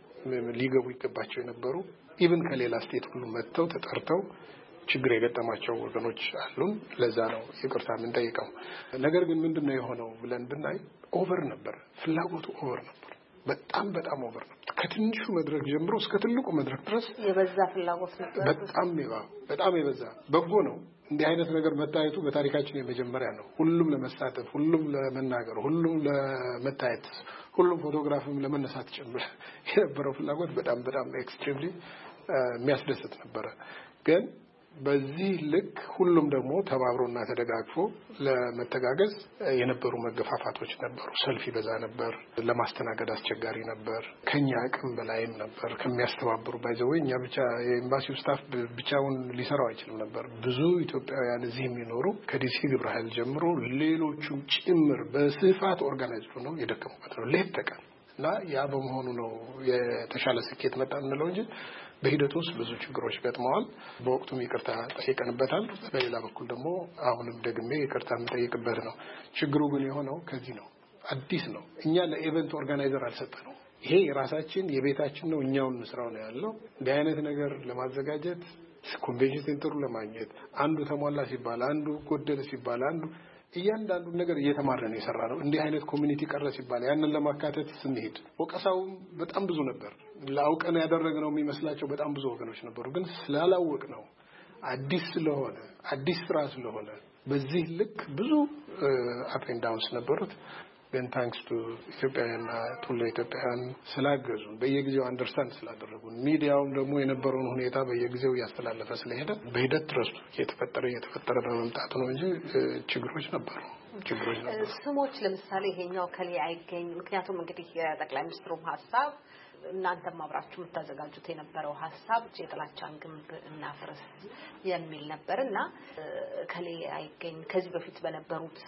ሊገቡ ይገባቸው የነበሩ ኢቭን ከሌላ ስቴት ሁሉ መጥተው ተጠርተው ችግር የገጠማቸው ወገኖች አሉን። ለዛ ነው ይቅርታ የምንጠይቀው። ነገር ግን ምንድነው የሆነው ብለን ብናይ ኦቨር ነበር፣ ፍላጎቱ ኦቨር ነበር። በጣም ኦቨር ነው። ከትንሹ መድረክ ጀምሮ እስከ ትልቁ መድረክ ድረስ የበዛ ፍላጎት ነበር። በጣም የበዛ በጎ ነው። እንዲህ አይነት ነገር መታየቱ በታሪካችን የመጀመሪያ ነው። ሁሉም ለመሳተፍ፣ ሁሉም ለመናገር፣ ሁሉም ለመታየት፣ ሁሉም ፎቶግራፍም ለመነሳት ጭምር የነበረው ፍላጎት በጣም ኤክስትሪምሊ የሚያስደስት ነበረ። ግን በዚህ ልክ ሁሉም ደግሞ ተባብሮና ተደጋግፎ ለመተጋገዝ የነበሩ መገፋፋቶች ነበሩ። ሰልፍ ይበዛ ነበር። ለማስተናገድ አስቸጋሪ ነበር። ከኛ አቅም በላይም ነበር። ከሚያስተባብሩ ባይዘው እኛ ብቻ የኤምባሲው ስታፍ ብቻውን ሊሰራው አይችልም ነበር። ብዙ ኢትዮጵያውያን እዚህ የሚኖሩ ከዲሲ ግብረ ኃይል ጀምሮ ሌሎቹም ጭምር በስፋት ኦርጋናይዝ ነው የደከሙበት ነው ሌት ተቀን እና ያ በመሆኑ ነው የተሻለ ስኬት መጣ እንለው እንጂ በሂደቱ ውስጥ ብዙ ችግሮች ገጥመዋል። በወቅቱም ይቅርታ ጠይቀንበታል። በሌላ በኩል ደግሞ አሁንም ደግሜ ይቅርታ የምጠይቅበት ነው። ችግሩ ግን የሆነው ከዚህ ነው። አዲስ ነው። እኛ ለኢቨንት ኦርጋናይዘር አልሰጠነው። ይሄ የራሳችን የቤታችን ነው። እኛውን መስራው ነው ያለው። እንዲህ አይነት ነገር ለማዘጋጀት ኮንቬንሽን ሴንተሩ ለማግኘት አንዱ ተሟላ ሲባል አንዱ ጎደለ ሲባል አንዱ እያንዳንዱ ነገር እየተማረነ የሰራ ነው። እንዲህ አይነት ኮሚኒቲ ቀረ ሲባል ያንን ለማካተት ስንሄድ ወቀሳውም በጣም ብዙ ነበር። ላውቀን ያደረግነው የሚመስላቸው በጣም ብዙ ወገኖች ነበሩ። ግን ስላላወቅ ነው አዲስ ስለሆነ አዲስ ስራ ስለሆነ በዚህ ልክ ብዙ አፕ ኤንድ ዳውንስ ነበሩት። ግን ታንክስ ቱ ኢትዮጵያውያንና ቱለ ኢትዮጵያውያን ስላገዙን በየጊዜው አንደርስታንድ ስላደረጉን ሚዲያውም ደግሞ የነበረውን ሁኔታ በየጊዜው ያስተላለፈ ስለሄደ በሂደት ትረስቱ እየተፈጠረ በመምጣቱ ነው እንጂ ችግሮች ነበሩ። ስሞች ለምሳሌ ይሄኛው ከሌ አይገኝ። ምክንያቱም እንግዲህ የጠቅላይ ሚኒስትሩም ሀሳብ እናንተም አብራችሁ የምታዘጋጁት የነበረው ሀሳብ የጥላቻን ግንብ እናፍርስ የሚል ነበርና ከሌ አይገኝ ከዚህ በፊት በነበሩት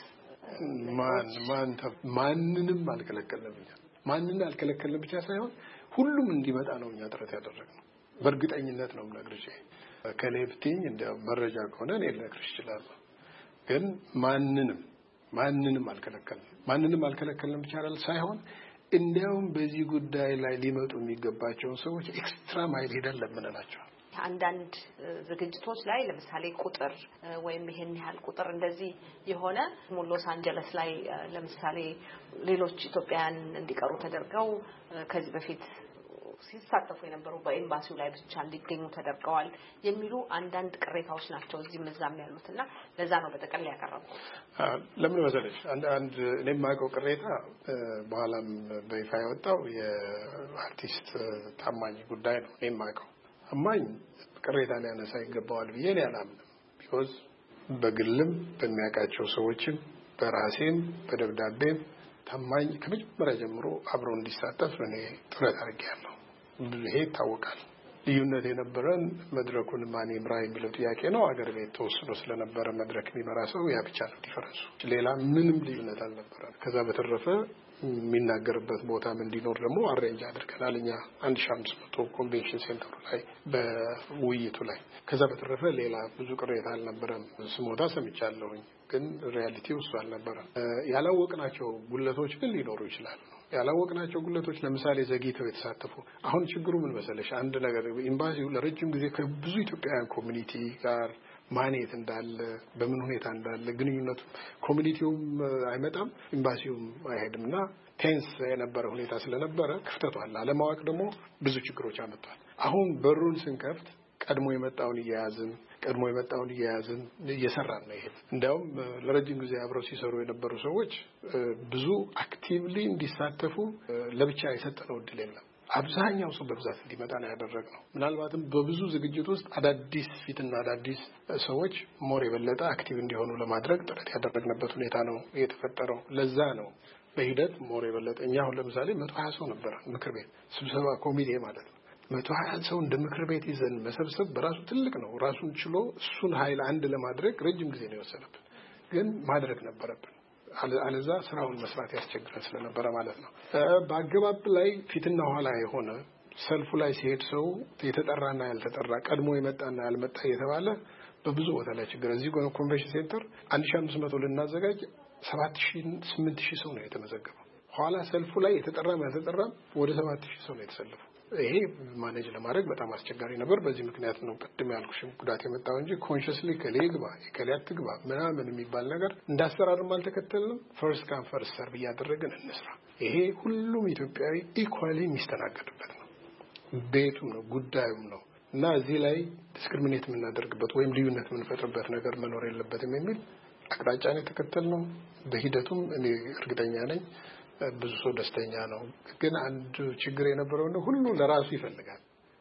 ማንንም አልከለከልንም። ማንንም አልከለከልንም ብቻ ሳይሆን ሁሉም እንዲመጣ ነው እኛ ጥረት ያደረግነው። በእርግጠኝነት ነው የምነግርሽ። ከሌብቲኝ እንደ መረጃ ከሆነ እኔ ልነግርሽ እችላለሁ። ግን ማንንም አልከለከልንም ብቻ ሳይሆን እንዲያውም በዚህ ጉዳይ ላይ ሊመጡ የሚገባቸውን ሰዎች ኤክስትራ ማይል ሄደን ለምንላቸው አንዳንድ ዝግጅቶች ላይ ለምሳሌ ቁጥር ወይም ይሄን ያህል ቁጥር እንደዚህ የሆነ ሎስ አንጀለስ ላይ ለምሳሌ ሌሎች ኢትዮጵያውያን እንዲቀሩ ተደርገው ከዚህ በፊት ሲሳተፉ የነበሩ በኤምባሲው ላይ ብቻ እንዲገኙ ተደርገዋል የሚሉ አንዳንድ ቅሬታዎች ናቸው እዚህም እዛም ያሉትና ለዛ ነው በተቀል ያቀረብኩት። ለምን መሰለሽ አንድ እኔም የማውቀው ቅሬታ በኋላም በይፋ የወጣው የአርቲስት ታማኝ ጉዳይ ነው። እኔም የማውቀው ታማኝ ቅሬታ ሊያነሳ ይገባዋል ብዬ እኔ አላምንም። ቢኮዝ በግልም በሚያውቃቸው ሰዎችም በራሴም በደብዳቤም ታማኝ ከመጀመሪያ ጀምሮ አብሮ እንዲሳተፍ እኔ ጥረት አድርጌያለሁ። ይሄ ይታወቃል። ልዩነት የነበረን መድረኩን ማን ይምራ የሚለው ጥያቄ ነው። አገር ቤት ተወስኖ ስለነበረ መድረክ የሚመራ ሰው ያ ብቻ ነው ዲፈረንሱ። ሌላ ምንም ልዩነት አልነበረም። ከዛ በተረፈ የሚናገርበት ቦታም እንዲኖር ደግሞ አሬንጅ አድርገናል እኛ 1500 ኮንቬንሽን ሴንተሩ ላይ በውይይቱ ላይ። ከዛ በተረፈ ሌላ ብዙ ቅሬታ አልነበረም። ስሞታ ሰምቻለሁኝ ግን ሪያሊቲው እሱ አልነበረም። ያላወቅናቸው ጉለቶች ግን ሊኖሩ ይችላሉ። ያላወቅናቸው ጉለቶች ለምሳሌ ዘግይተው የተሳተፉ አሁን ችግሩ ምን መሰለሽ አንድ ነገር ኤምባሲው ለረጅም ጊዜ ከብዙ ኢትዮጵያውያን ኮሚኒቲ ጋር ማኔት እንዳለ በምን ሁኔታ እንዳለ ግንኙነቱ ኮሚኒቲውም አይመጣም ኤምባሲውም አይሄድምና ቴንስ የነበረ ሁኔታ ስለነበረ ክፍተቱ አለ። አለማወቅ ደግሞ ብዙ ችግሮች አመጣል። አሁን በሩን ስንከፍት ቀድሞ የመጣውን እየያዝን እየሰራን ነው። ይሄ እንዲያውም ለረጅም ጊዜ አብረው ሲሰሩ የነበሩ ሰዎች ብዙ አክቲቭሊ እንዲሳተፉ ለብቻ የሰጠነው እድል የለም። አብዛኛው ሰው በብዛት እንዲመጣ ነው ያደረግነው። ምናልባትም በብዙ ዝግጅት ውስጥ አዳዲስ ፊትና አዳዲስ ሰዎች ሞር የበለጠ አክቲቭ እንዲሆኑ ለማድረግ ጥረት ያደረግንበት ሁኔታ ነው የተፈጠረው። ለዛ ነው በሂደት ሞር የበለጠ እኛ አሁን ለምሳሌ 120 ሰው ነበር ምክር ቤት ስብሰባ ኮሚቴ ማለት ነው። 120 ሰው እንደ ምክር ቤት ይዘን መሰብሰብ በራሱ ትልቅ ነው። ራሱን ችሎ እሱን ኃይል አንድ ለማድረግ ረጅም ጊዜ ነው የወሰደብን። ግን ማድረግ ነበረብን። አለዛ ስራውን መስራት ያስቸግረን ስለነበረ ማለት ነው። በአገባብ ላይ ፊትና ኋላ የሆነ ሰልፉ ላይ ሲሄድ ሰው የተጠራና ያልተጠራ ቀድሞ የመጣና ያልመጣ እየተባለ በብዙ ቦታ ላይ ችግር እዚህ ኮንቬንሽን ሴንተር 1500 ልናዘጋጅ 7000 8000 ሰው ነው የተመዘገበው። ኋላ ሰልፉ ላይ የተጠራም ያልተጠራም ወደ 7000 ሰው ነው የተሰለፈው። ይሄ ማኔጅ ለማድረግ በጣም አስቸጋሪ ነበር። በዚህ ምክንያት ነው ቅድም ያልኩሽም ጉዳት የመጣው እንጂ ኮንሺየስሊ ከሌግባ የከሊያት ትግባ ምናምን የሚባል ነገር እንዳሰራርም አልተከተልንም። ፈርስት ካም ፈርስት ሰርቭ እያደረግን እንስራ። ይሄ ሁሉም ኢትዮጵያዊ ኢኳሊ የሚስተናገድበት ነው። ቤቱም ነው ጉዳዩም ነው እና እዚህ ላይ ዲስክሪሚኔት የምናደርግበት ወይም ልዩነት የምንፈጥርበት ነገር መኖር የለበትም የሚል አቅጣጫ ነው የተከተልነው። በሂደቱም እኔ እርግጠኛ ነኝ ብዙ ሰው ደስተኛ ነው። ግን አንድ ችግር የነበረው ነው ሁሉ ለራሱ ይፈልጋል።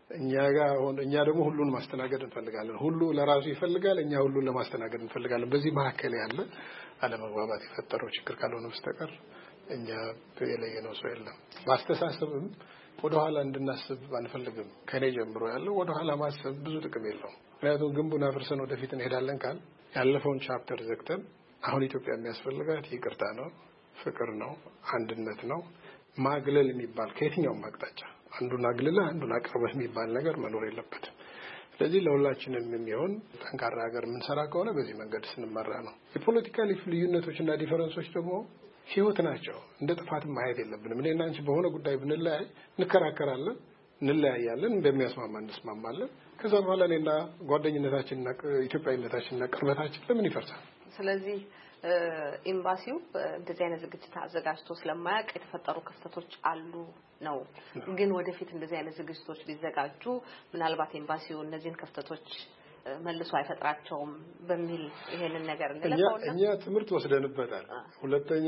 እኛ ደግሞ ሁሉን ማስተናገድ እንፈልጋለን። ሁሉ ለራሱ ይፈልጋል፣ እኛ ሁሉን ለማስተናገድ እንፈልጋለን። በዚህ መካከል ያለ አለመግባባት የፈጠረው ችግር ካልሆነ በስተቀር እኛ የለየነው ሰው የለም። ማስተሳሰብም ወደ ኋላ እንድናስብ አንፈልግም። ከኔ ጀምሮ ያለው ወደ ኋላ ማሰብ ብዙ ጥቅም የለውም። ምክንያቱም ግንቡን አፍርሰን ወደፊት እንሄዳለን ካል ያለፈውን ቻፕተር ዘግተን አሁን ኢትዮጵያ የሚያስፈልጋት ይቅርታ ነው፣ ፍቅር ነው፣ አንድነት ነው። ማግለል የሚባል ከየትኛውም አቅጣጫ አንዱን አግልለህ አንዱን አቅርበህ የሚባል ነገር መኖር የለበትም። ስለዚህ ለሁላችንም የሚሆን ጠንካራ ሀገር የምንሰራ ከሆነ በዚህ መንገድ ስንመራ ነው። የፖለቲካል ልዩነቶችና ዲፈረንሶች ደግሞ ህይወት ናቸው። እንደ ጥፋት ማየት የለብንም። እኔና አንቺ በሆነ ጉዳይ ብንለያይ እንከራከራለን፣ እንለያያለን፣ እንደሚያስማማ እንስማማለን። ከዛ በኋላ እኔና ጓደኝነታችንና ኢትዮጵያዊነታችንና ቅርበታችን ለምን ይፈርሳል? ስለዚህ ኤምባሲው እንደዚህ አይነት ዝግጅት አዘጋጅቶ ስለማያውቅ የተፈጠሩ ክፍተቶች አሉ ነው። ግን ወደፊት እንደዚህ አይነት ዝግጅቶች ሊዘጋጁ ምናልባት ኤምባሲው እነዚህን ክፍተቶች መልሶ አይፈጥራቸውም በሚል ይሄንን ነገር እንደለፈውና እኛ ትምህርት ወስደንበታል። ሁለተኛ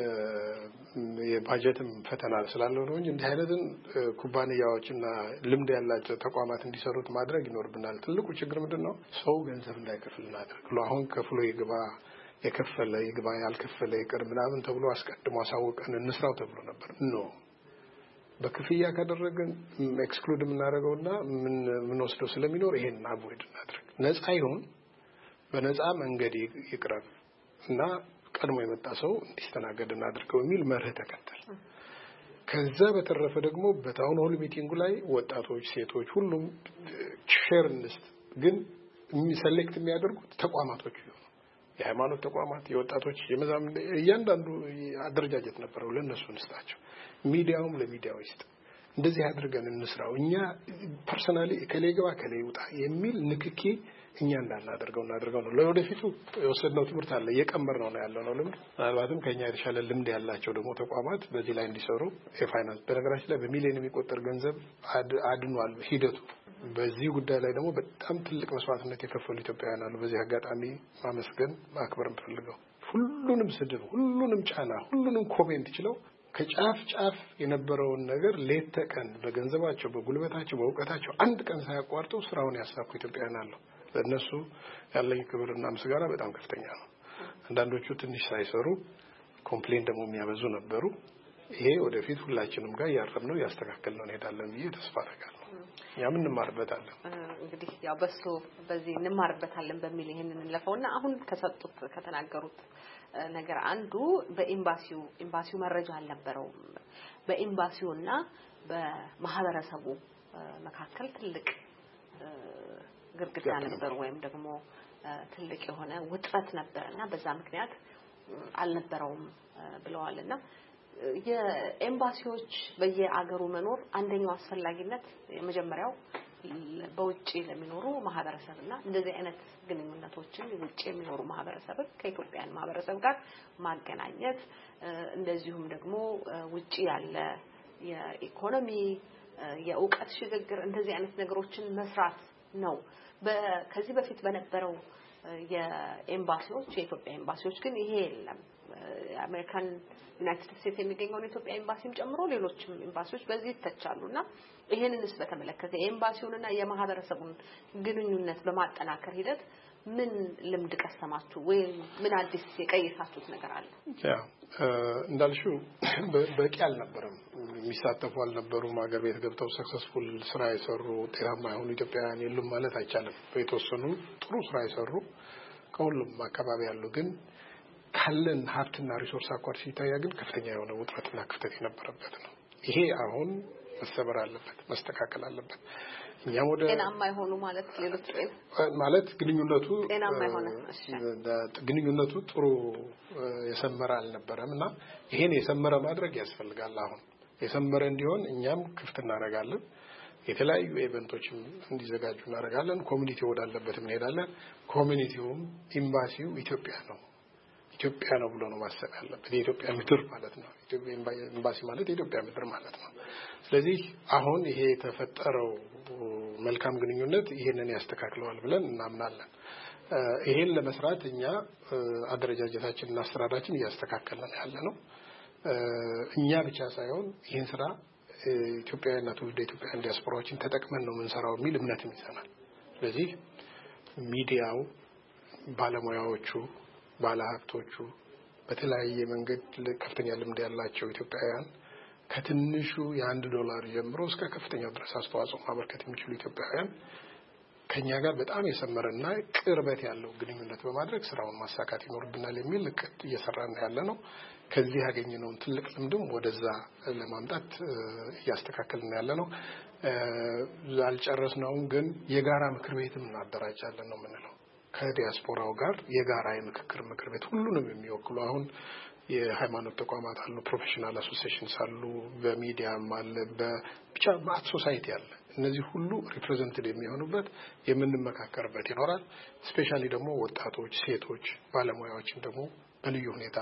የባጀትም ፈተና ስላለው ነው እንጂ እንዲህ አይነትን ኩባንያዎችና ልምድ ያላቸው ተቋማት እንዲሰሩት ማድረግ ይኖርብናል። ትልቁ ችግር ምንድነው? ሰው ገንዘብ እንዳይከፍል እናድርግ። አሁን ከፍሎ ይግባ፣ የከፈለ ይግባ፣ ያልከፈለ ይቅር ምናምን ተብሎ አስቀድሞ አሳውቀን እንስራው ተብሎ ነበር። በክፍያ ካደረግን ኤክስክሉድ የምናደርገውና ምን ወስደው ስለሚኖር ይሄን አቮይድ እናድርግ። ነፃ ይሁን፣ በነፃ መንገድ ይቅረብ እና ቀድሞ የመጣ ሰው እንዲስተናገድ እናድርገው የሚል መርህ ተከተል። ከዛ በተረፈ ደግሞ በታውን ሆል ሚቲንጉ ላይ ወጣቶች፣ ሴቶች ሁሉም ሼር እንስት። ግን ሰሌክት የሚያደርጉት ተቋማቶች ይሁን የሃይማኖት ተቋማት፣ የወጣቶች የመዛም እያንዳንዱ አደረጃጀት ነበረው ለነሱ እንስጣቸው። ሚዲያውም ለሚዲያው ይስጥ። እንደዚህ አድርገን እንስራው። እኛ ፐርሰናሊ ከሌጋዋ ከሌውጣ የሚል ንክኪ እኛ እንዳናደርገው ነው። ለወደፊቱ የወሰድነው ትምህርት አለ፣ የቀመርነው ነው ያለው ነው ልምድ። ምናልባትም ከኛ የተሻለ ልምድ ያላቸው ደግሞ ተቋማት በዚህ ላይ እንዲሰሩ የፋይናንስ በነገራችን ላይ በሚሊዮን የሚቆጠር ገንዘብ አድኗል ሂደቱ። በዚህ ጉዳይ ላይ ደግሞ በጣም ትልቅ መስዋዕትነት የከፈሉ ኢትዮጵያውያን አሉ። በዚህ አጋጣሚ ማመስገን ማክበር እንፈልገው። ሁሉንም ስድብ፣ ሁሉንም ጫና፣ ሁሉንም ኮሜንት ችለው ከጫፍ ጫፍ የነበረውን ነገር ሌት ተቀን በገንዘባቸው፣ በጉልበታቸው፣ በእውቀታቸው አንድ ቀን ሳያቋርጡ ስራውን ያሳኩ ኢትዮጵያውያን አሉ። ለነሱ ያለኝ ክብርና ምስጋና በጣም ከፍተኛ ነው። አንዳንዶቹ ትንሽ ሳይሰሩ ኮምፕሌን ደግሞ የሚያበዙ ነበሩ። ይሄ ወደፊት ሁላችንም ጋር ያረምነው ያስተካከልነው እንሄዳለን ብዬ ተስፋ አደርጋለሁ። ያም እንማርበታለን። እንግዲህ ያው በዚህ እንማርበታለን በሚል ይሄንን እንለፈውና አሁን ከተናገሩት ነገር አንዱ በኤምባሲው መረጃ አልነበረውም። በኤምባሲውና በማህበረሰቡ መካከል ትልቅ ግርግዳ ነበር ወይም ደግሞ ትልቅ የሆነ ውጥረት ነበርና በዛ ምክንያት አልነበረውም ብለዋልና የኤምባሲዎች በየአገሩ መኖር አንደኛው አስፈላጊነት የመጀመሪያው በውጪ ለሚኖሩ ማህበረሰብና እንደዚህ አይነት ግንኙነቶችን ውጪ የሚኖሩ ማህበረሰብ ከኢትዮጵያን ማህበረሰብ ጋር ማገናኘት እንደዚሁም ደግሞ ውጪ ያለ የኢኮኖሚ የእውቀት ሽግግር እንደዚህ አይነት ነገሮችን መስራት ነው። ከዚህ በፊት በነበረው የኤምባሲዎች የኢትዮጵያ ኤምባሲዎች ግን ይሄ የለም። አሜሪካን ዩናይትድ ስቴትስ የሚገኘው የኢትዮጵያ ኤምባሲም ጨምሮ ሌሎችም ኤምባሲዎች በዚህ ተቻሉና ይሄንንስ በተመለከተ የኤምባሲውንና የማህበረሰቡን ግንኙነት በማጠናከር ሂደት ምን ልምድ ቀሰማችሁ ወይም ምን አዲስ የቀየሳችሁት ነገር አለ? እንዳልሽው በቂ አልነበረም። የሚሳተፉ አልነበሩም። ሀገር ቤት ገብተው ሰክሰስፉል ስራ የሰሩ ውጤታማ የሆኑ ኢትዮጵያውያን የሉም ማለት አይቻልም። በተወሰኑ ጥሩ ስራ የሰሩ ከሁሉም አካባቢ ያሉ ግን ካለን ሀብትና ሪሶርስ አኳር ሲታያ ግን ከፍተኛ የሆነ ውጥረትና ክፍተት የነበረበት ነው። ይሄ አሁን መሰበር አለበት፣ መስተካከል አለበት። እኛም ወደ ጤናማ የሆኑ ማለት ግንኙነቱ ጥሩ የሰመረ አልነበረምና ይሄን የሰመረ ማድረግ ያስፈልጋል። አሁን የሰመረ እንዲሆን እኛም ክፍት እናደርጋለን። የተለያዩ ኢቨንቶችም እንዲዘጋጁ እናደርጋለን። ኮሚኒቲው ወዳለበት እንሄዳለን። ኮሚኒቲውም ኤምባሲው ኢትዮጵያ ነው ብሎ ነው ማሰብ ያለበት። የኢትዮጵያ ምድር ማለት ነው። ኢትዮጵያ ኤምባሲ ማለት የኢትዮጵያ ምድር ማለት ነው። ስለዚህ አሁን ይሄ የተፈጠረው መልካም ግንኙነት ይሄንን ያስተካክለዋል ብለን እናምናለን። ይሄን ለመስራት እኛ አደረጃጀታችንና አሰራራችን እያስተካከልን ያለ ነው። እኛ ብቻ ሳይሆን ይሄን ስራ ኢትዮጵያውያንና ትውልደ ኢትዮጵያውያን ዲያስፖራዎችን ተጠቅመን ነው የምንሰራው የሚል እምነትም ይዘናል። ስለዚህ ሚዲያው፣ ባለሙያዎቹ፣ ባለሀብቶቹ በተለያየ መንገድ ከፍተኛ ልምድ ያላቸው ኢትዮጵያውያን ከትንሹ $1 ጀምሮ እስከ ከፍተኛው ድረስ አስተዋጽኦ ማበርከት የሚችሉ ኢትዮጵያውያን ከኛ ጋር በጣም የሰመረና ቅርበት ያለው ግንኙነት በማድረግ ስራውን ማሳካት ይኖርብናል የሚል እቅድ እየሰራን ያለ ነው። ከዚህ ያገኘነውን ትልቅ ልምድም ወደዛ ለማምጣት እያስተካከልን ያለ ነው። ያልጨረስነው ግን የጋራ ምክር ቤትም እናደራጃለን ነው የምንለው። ከዲያስፖራው ጋር የጋራ የምክክር ምክር ቤት ሁሉንም የሚወክሉ አሁን የሃይማኖት ተቋማት አሉ፣ ፕሮፌሽናል አሶሲዬሽንስ አሉ፣ በሚዲያም አለ፣ በብቻ ማት ሶሳይቲ አለ። እነዚህ ሁሉ ሪፕሬዘንትድ የሚሆኑበት የምንመካከርበት ይኖራል። ስፔሻሊ ደግሞ ወጣቶች፣ ሴቶች ባለሙያዎችን ደግሞ በልዩ ሁኔታ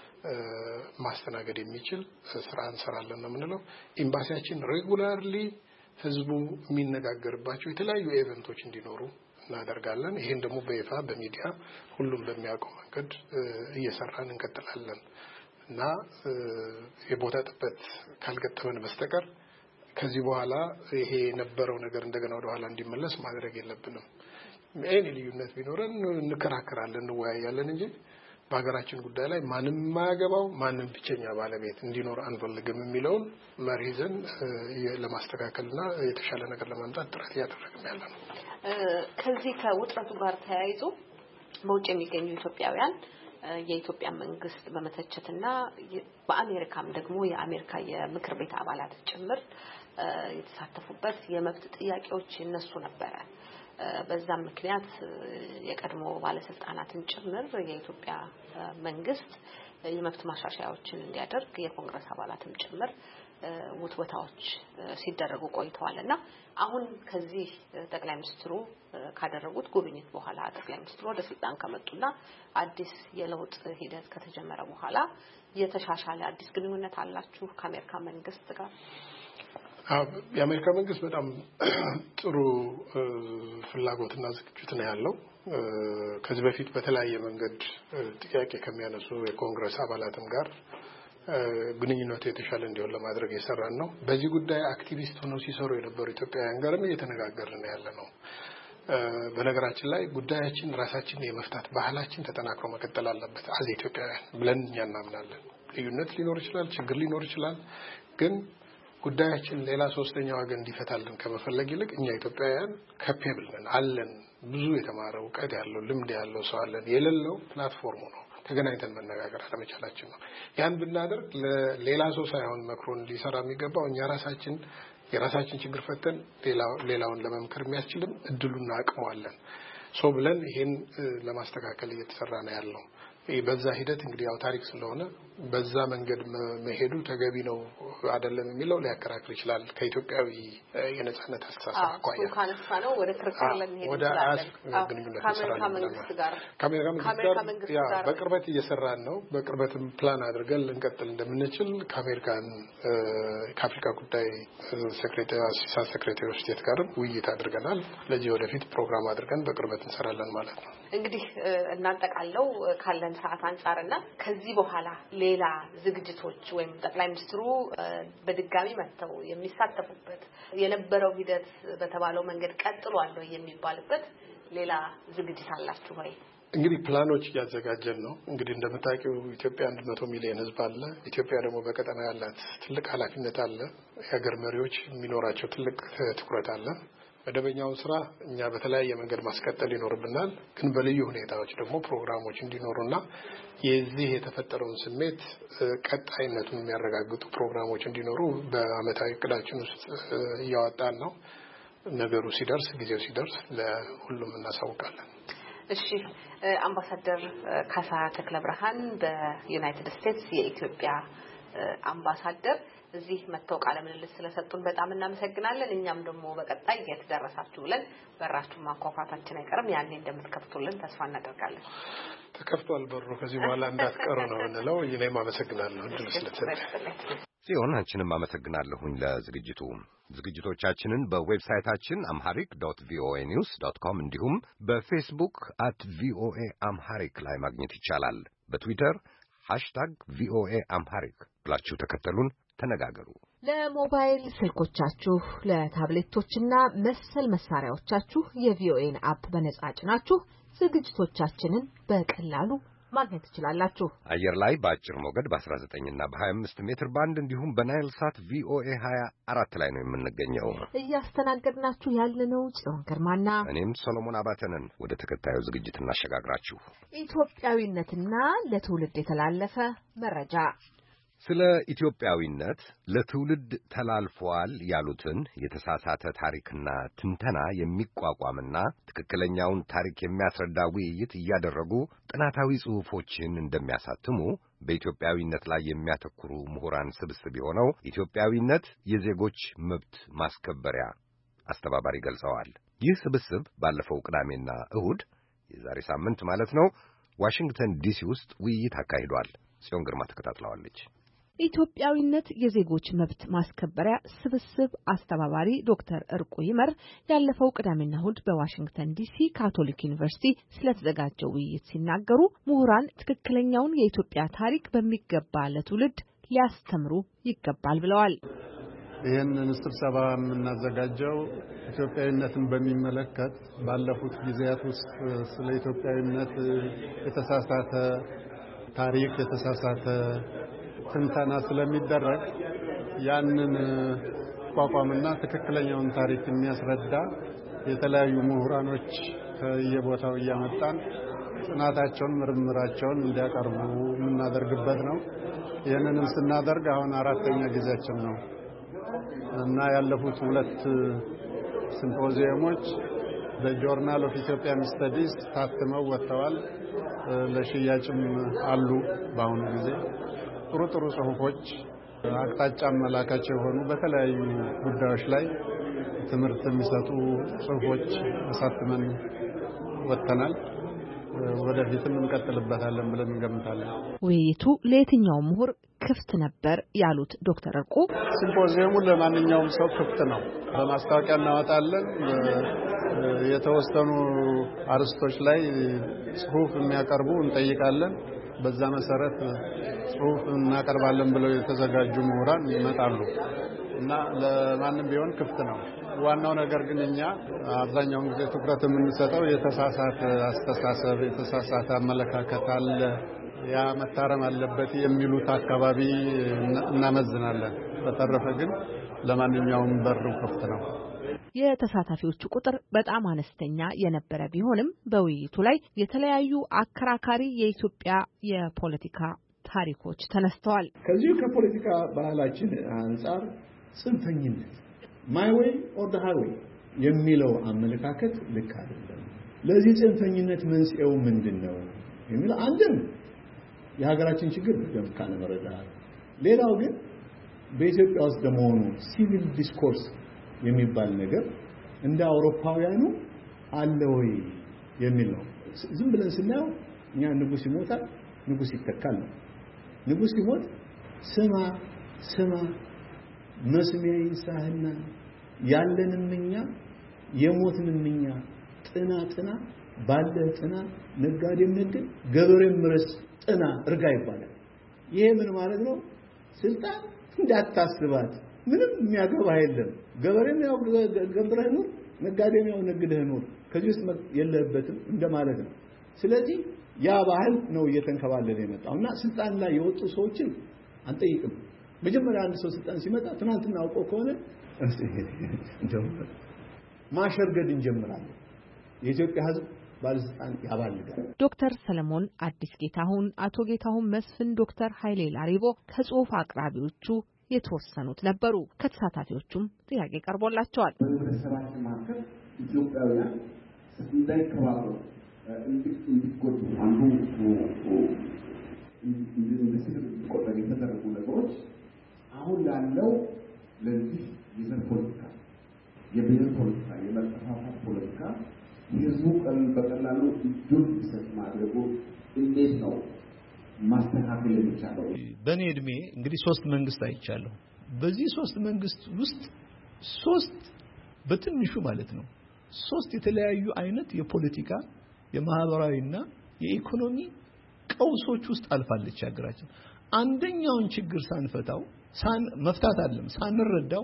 ማስተናገድ የሚችል ስራ እንሰራለን ነው የምንለው። ኤምባሲያችን ሬጉላርሊ ህዝቡ የሚነጋገርባቸው የተለያዩ ኢቨንቶች እንዲኖሩ እናደርጋለን። ይሄን ደግሞ በይፋ በሚዲያ ሁሉም በሚያውቀው መንገድ እየሰራን እንቀጥላለን እና የቦታ ጥበት ካልገጠመን በስተቀር ከዚህ በኋላ ይሄ የነበረው ነገር እንደገና ወደ ኋላ እንዲመለስ ማድረግ የለብንም። እኔ ልዩነት ቢኖረን እንከራከራለን፣ እንወያያለን እንጂ በሀገራችን ጉዳይ ላይ ማንም ማያገባው ማንም ብቸኛ ባለቤት እንዲኖር አንፈልግም የሚለውን መርህን ለማስተካከልና የተሻለ ነገር ለማምጣት ጥረት እያደረግን ያለ ነው። ከዚህ ከውጥረቱ ጋር ተያይዞ በውጭ የሚገኙ ኢትዮጵያውያን የኢትዮጵያ መንግስት በመተቸትና በአሜሪካም ደግሞ የአሜሪካ የምክር ቤት አባላት ጭምር የተሳተፉበት የመብት ጥያቄዎች ይነሱ ነበረ። በዛም ምክንያት የቀድሞ ባለስልጣናትን ጭምር የኢትዮጵያ መንግስት የመብት ማሻሻያዎችን እንዲያደርግ የኮንግረስ አባላትም ጭምር ውትወታዎች ሲደረጉ ቆይተዋልና አሁን ከዚህ ጠቅላይ ሚኒስትሩ ካደረጉት ጉብኝት በኋላ ጠቅላይ ሚኒስትሩ ወደ ስልጣን ከመጡና አዲስ የለውጥ ሂደት ከተጀመረ በኋላ የተሻሻለ አዲስ ግንኙነት አላችሁ ከአሜሪካ መንግስት ጋር? የአሜሪካ መንግስት በጣም ጥሩ ፍላጎትና ዝግጅት ነው ያለው። ከዚህ በፊት በተለያየ መንገድ ጥያቄ ከሚያነሱ የኮንግረስ አባላትም ጋር ግንኙነቱ የተሻለ እንዲሆን ለማድረግ የሰራን ነው። በዚህ ጉዳይ አክቲቪስት ሆነው ሲሰሩ የነበሩ ኢትዮጵያውያን ጋርም እየተነጋገርን ያለ ነው። በነገራችን ላይ ጉዳያችን ራሳችን የመፍታት ባህላችን ተጠናክሮ መቀጠል አለበት አዚ ኢትዮጵያውያን ብለን እኛ እናምናለን። ልዩነት ሊኖር ይችላል፣ ችግር ሊኖር ይችላል። ግን ጉዳያችን ሌላ ሶስተኛ ወገን እንዲፈታልን ከመፈለግ ይልቅ እኛ ኢትዮጵያውያን ካፔብል ነን አለን። ብዙ የተማረ ዕውቀት ያለው ልምድ ያለው ሰው አለን። የሌለው ፕላትፎርሙ ነው ተገናኝተን መነጋገር አለመቻላችን ነው። ያን ብናደርግ ሌላ ሰው ሳይሆን መክሮን ሊሰራ የሚገባው እኛ የራሳችን ችግር ፈተን ሌላውን ለመምከር የሚያስችልም እድሉና አቅሙ አለን። ሶ ብለን ይሄን ለማስተካከል እየተሰራ ነው ያለው። በዛ ሂደት እንግዲህ ያው ታሪክ ስለሆነ በዛ መንገድ መሄዱ ተገቢ ነው አይደለም የሚለው ሊያከራክር ይችላል። ከኢትዮጵያዊ የነጻነት አስተሳሰብ አኳያ ካነሳ ነው ወደ ክርክር ለሚሄድ ይችላል። ግንኙነት ከአሜሪካ መንግስት ጋር በቅርበት እየሰራን ነው። በቅርበትም ፕላን አድርገን ልንቀጥል እንደምንችል ከአፍሪካ ጉዳይ አሲስታንት ሴክሬታሪ ኦፍ ስቴት ጋር ውይይት አድርገናል። ለዚህ ወደፊት ፕሮግራም አድርገን በቅርበት እንሰራለን ማለት ነው። እንግዲህ እናጠቃለው ካለን ሰዓት አንፃርና ከዚህ በኋላ ሌላ ዝግጅቶች ወይም ጠቅላይ ሚኒስትሩ በድጋሚ መጥተው የሚሳተፉበት የነበረው ሂደት በተባለው መንገድ ቀጥሏል የሚባልበት ሌላ ዝግጅት አላችሁ ወይ? እንግዲህ ፕላኖች እያዘጋጀን ነው። እንግዲህ እንደምታውቂው ኢትዮጵያ 100 ሚሊዮን ህዝብ አለ። ኢትዮጵያ ደግሞ በቀጠና ያላት ትልቅ ኃላፊነት አለ። የሀገር መሪዎች የሚኖራቸው ትልቅ ትኩረት አለ። መደበኛውን ስራ እኛ በተለያየ መንገድ ማስቀጠል ይኖርብናል። ግን በልዩ ሁኔታዎች ደግሞ ፕሮግራሞች እንዲኖሩና የዚህ የተፈጠረውን ስሜት ቀጣይነቱን የሚያረጋግጡ ፕሮግራሞች እንዲኖሩ በአመታዊ እቅዳችን ውስጥ እያወጣን ነው። ነገሩ ሲደርስ ጊዜው ሲደርስ ለሁሉም እናሳውቃለን። እሺ አምባሳደር ካሳ ተክለ ብርሃን በዩናይትድ ስቴትስ የኢትዮጵያ አምባሳደር እዚህ መተው ቃለ ምልልስ ስለሰጡን በጣም እናመሰግናለን። እኛም ደግሞ በቀጣይ እየተደረሳችሁ ብለን በራችሁን ማንኳኳታችን አይቀርም። ያኔ እንደምትከፍቱልን ተስፋ እናደርጋለን። ተከፍቷል በሩ። ከዚህ በኋላ እንዳትቀሩ ነው እንለው። እኔም አመሰግናለሁ እድል ስለተሰጠኝ። ጽዮን አንቺንም አመሰግናለሁኝ ለዝግጅቱ። ዝግጅቶቻችንን በዌብሳይታችን amharic.voanews.com እንዲሁም በፌስቡክ @voaamharic ላይ ማግኘት ይቻላል። በትዊተር #VOA Amharic ብላችሁ ተከተሉን፣ ተነጋገሩ። ለሞባይል ስልኮቻችሁ ለታብሌቶችና መሰል መሳሪያዎቻችሁ የቪኦኤን አፕ በነጻ ጭናችሁ ዝግጅቶቻችንን በቀላሉ ማግኘት ትችላላችሁ። አየር ላይ በአጭር ሞገድ በ19 እና በ25 ሜትር ባንድ እንዲሁም በናይል ሳት ቪኦኤ 24 ላይ ነው የምንገኘው። እያስተናገድናችሁ ያለነው ጽዮን ግርማና እኔም ሰሎሞን አባተ ነን። ወደ ተከታዩ ዝግጅት እናሸጋግራችሁ። ኢትዮጵያዊነትና ለትውልድ የተላለፈ መረጃ። ስለ ኢትዮጵያዊነት ለትውልድ ተላልፏል ያሉትን የተሳሳተ ታሪክና ትንተና የሚቋቋምና ትክክለኛውን ታሪክ የሚያስረዳ ውይይት እያደረጉ ጥናታዊ ጽሑፎችን እንደሚያሳትሙ በኢትዮጵያዊነት ላይ የሚያተኩሩ ምሁራን ስብስብ የሆነው ኢትዮጵያዊነት የዜጎች መብት ማስከበሪያ አስተባባሪ ገልጸዋል። ይህ ስብስብ ባለፈው ቅዳሜና እሁድ የዛሬ ሳምንት ማለት ነው ዋሽንግተን ዲሲ ውስጥ ውይይት አካሂዷል። ጽዮን ግርማ ተከታትለዋለች። ኢትዮጵያዊነት የዜጎች መብት ማስከበሪያ ስብስብ አስተባባሪ ዶክተር እርቁ ይመር ያለፈው ቅዳሜና እሁድ በዋሽንግተን ዲሲ ካቶሊክ ዩኒቨርሲቲ ስለተዘጋጀው ውይይት ሲናገሩ ምሁራን ትክክለኛውን የኢትዮጵያ ታሪክ በሚገባ ለትውልድ ሊያስተምሩ ይገባል ብለዋል። ይህንን ስብሰባ የምናዘጋጀው ኢትዮጵያዊነትን በሚመለከት ባለፉት ጊዜያት ውስጥ ስለ ኢትዮጵያዊነት የተሳሳተ ታሪክ የተሳሳተ ትንተና ስለሚደረግ ያንን ቋቋምና ትክክለኛውን ታሪክ የሚያስረዳ የተለያዩ ምሁራኖች ከየቦታው እያመጣን ጥናታቸውን ምርምራቸውን እንዲያቀርቡ የምናደርግበት ነው። ይህንንም ስናደርግ አሁን 4ኛ ጊዜያችን ነው እና ያለፉት 2 ሲምፖዚየሞች በጆርናል ኦፍ ኢትዮጵያን ስተዲስ ታትመው ወጥተዋል። ለሽያጭም አሉ። በአሁኑ ጊዜ ጥሩ ጽሑፎች አቅጣጫ መላካች የሆኑ በተለያዩ ጉዳዮች ላይ ትምህርት የሚሰጡ ጽሑፎች አሳትመን ወጥተናል። ወደፊትም እንቀጥልበታለን ብለን እንገምታለን። ውይይቱ ለየትኛው ምሁር ክፍት ነበር ያሉት ዶክተር እርቁ ሲምፖዚየሙ ለማንኛውም ሰው ክፍት ነው። በማስታወቂያ እናወጣለን። የተወሰኑ አርስቶች ላይ ጽሑፍ የሚያቀርቡ እንጠይቃለን። በዛ መሰረት ጽሑፍ እናቀርባለን ብለው የተዘጋጁ ምሁራን ይመጣሉ እና ለማንም ቢሆን ክፍት ነው። ዋናው ነገር ግን እኛ አብዛኛውን ጊዜ ትኩረት የምንሰጠው የተሳሳተ አስተሳሰብ የተሳሳተ አመለካከት አለ፣ ያ መታረም አለበት የሚሉት አካባቢ እናመዝናለን። በተረፈ ግን ለማንኛውም በሩ ክፍት ነው። የተሳታፊዎቹ ቁጥር በጣም አነስተኛ የነበረ ቢሆንም በውይይቱ ላይ የተለያዩ አከራካሪ የኢትዮጵያ የፖለቲካ ታሪኮች ተነስተዋል። ከዚህ ከፖለቲካ ባህላችን አንጻር ጽንፈኝነት ማይ ዌይ ኦር ዘ ሃይዌይ የሚለው አመለካከት ልክ አይደለም። ለዚህ ጽንፈኝነት መንስኤው ምንድነው የሚለው አንድም የሀገራችን ችግር በደንብ ካለመረዳት፣ ሌላው ግን በኢትዮጵያ ውስጥ ደግሞ ሲቪል ዲስኮርስ የሚባል ነገር እንደ አውሮፓውያኑ አለ ወይ የሚል ነው። ዝም ብለን ስናየው እኛ ንጉስ ይሞታል፣ ንጉስ ይተካል ነው። ንጉስ ሲሞት ስማ መስሚያ ይንሳህና ያለንም እኛ የሞትንም እኛ ጥና ባለ ጥና ነጋዴም ነግድ ገበሬም ምረስ ጥና እርጋ ይባላል። ይሄ ምን ማለት ነው? ስልጣን እንዳታስባት ምንም የሚያገባህ የለም። ገበሬም ያው ገብረህ ኑር፣ ነጋዴም ያው ነግደህ ኑር፣ ከዚህ ውስጥ የለህበትም እንደማለት ነው። ስለዚህ ያ ባህል ነው እየተንከባለለ የመጣውና ስልጣን ላይ የወጡ ሰዎችን አንጠይቅም። መጀመሪያ አንድ ሰው ስልጣን ሲመጣ ትናንትና አውቆ ከሆነ ማሸርገድ እንጀምራለን። የኢትዮጵያ ሕዝብ ባለስልጣን ያባልጋል። ዶክተር ሰለሞን አዲስ ጌታሁን፣ አቶ ጌታሁን መስፍን፣ ዶክተር ኃይሌ ላሪቦ ከጽሑፍ አቅራቢዎቹ የተወሰኑት ነበሩ። ከተሳታፊዎቹም ጥያቄ ቀርቦላቸዋል። በህብረተሰባችን መካከል ኢትዮጵያውያን እንዳይከባበሩ እንዲጎዱ አንዱ እንድስል ቆጠር የተደረጉ ነገሮች አሁን ላለው ለዚህ የዘር ፖለቲካ፣ የብሔር ፖለቲካ፣ የመጠፋፋት ፖለቲካ የህዝቡ በቀላሉ እጁን ይሰጥ ማድረጉ እንዴት ነው ማስተካከል የሚቻለው? በእኔ እድሜ እንግዲህ 3 መንግስት አይቻለሁ። በዚህ 3 መንግስት ውስጥ 3 በትንሹ ማለት ነው 3 የተለያዩ አይነት የፖለቲካ የማህበራዊና የኢኮኖሚ ቀውሶች ውስጥ አልፋለች ሀገራችን። አንደኛውን ችግር ሳንፈታው መፍታት አይደለም ሳንረዳው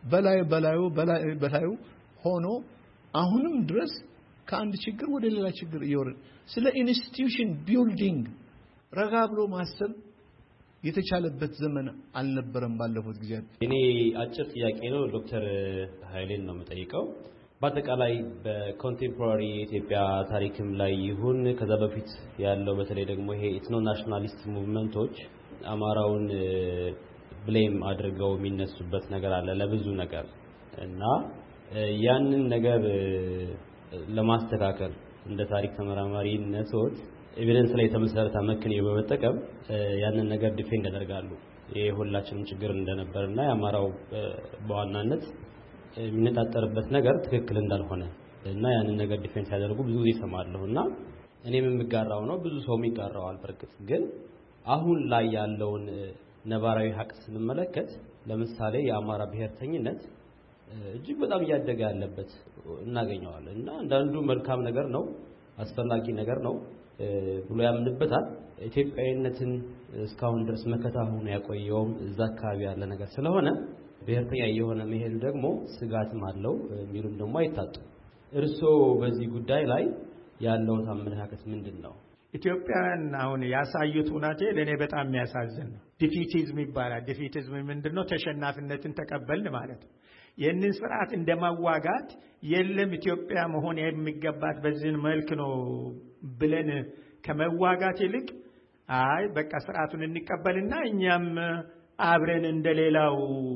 በላዩ ሆኖ አሁንም ድረስ ከአንድ ችግር ወደ ሌላ ችግር እየወረደ ስለ ኢንስቲትዩሽን ቢልዲንግ ረጋ ብሎ ማሰብ የተቻለበት ዘመን አልነበረም ባለፉት ጊዜያት። እኔ አጭር ጥያቄ ነው ዶክተር ኃይሌን ነው የምጠይቀው። በአጠቃላይ በኮንቴምፖራሪ የኢትዮጵያ ታሪክም ላይ ይሁን ከዛ በፊት ያለው በተለይ ደግሞ ይሄ ኢትኖ ናሽናሊስት ሙቭመንቶች አማራውን ብሌም አድርገው የሚነሱበት ነገር አለ ለብዙ ነገር እና ያንን ነገር ለማስተካከል እንደ ታሪክ ተመራማሪነቶት ኤቪደንስ ላይ የተመሰረተ መክንዮ በመጠቀም ያንን ነገር ዲፌንድ ያደርጋሉ። የሁላችንም ችግር እንደነበርና ያማራው በዋናነት የሚነጣጠርበት ነገር ትክክል እንዳልሆነ እና ያንን ነገር ዲፌንድ ያደርጉ ብዙ ጊዜ ሰማለሁና እኔም የምጋራው ነው ብዙ ሰው የሚጋራዋል። በርግጥ ግን አሁን ላይ ያለውን ነባራዊ ሀቅ ስንመለከት ለምሳሌ የአማራ ብሔርተኝነት እጅግ በጣም እያደገ ያለበት እናገኘዋለን እና አንዳንዱ መልካም ነገር ነው አስፈላጊ ነገር ነው ብሎ ያምንበታል። ኢትዮጵያዊነትን እስካሁን ድረስ መከታ ሆኖ ያቆየውም እዛ አካባቢ ያለ ነገር ስለሆነ ብሔርተኛ የሆነ መሄዱ ደግሞ ስጋትም አለው የሚሉም ደግሞ አይታጡም። እርስዎ በዚህ ጉዳይ ላይ ያለው አመለካከት ምንድነው? ኢትዮጵያውያን አሁን ያሳዩት ሁናቴ ለኔ በጣም የሚያሳዝን ነው። ዲፊቲዝም ይባላል። ዲፊቲዝም ምንድነው? ተሸናፊነትን ተቀበልን ማለት ነው። ይህንን ስርዓት እንደማዋጋት የለም ኢትዮጵያ መሆን የሚገባት በዚህ መልክ ነው ብለን ከመዋጋት ይልቅ አይ በቃ ስርዓቱን እንቀበልና እኛም አብረን እንደሌላው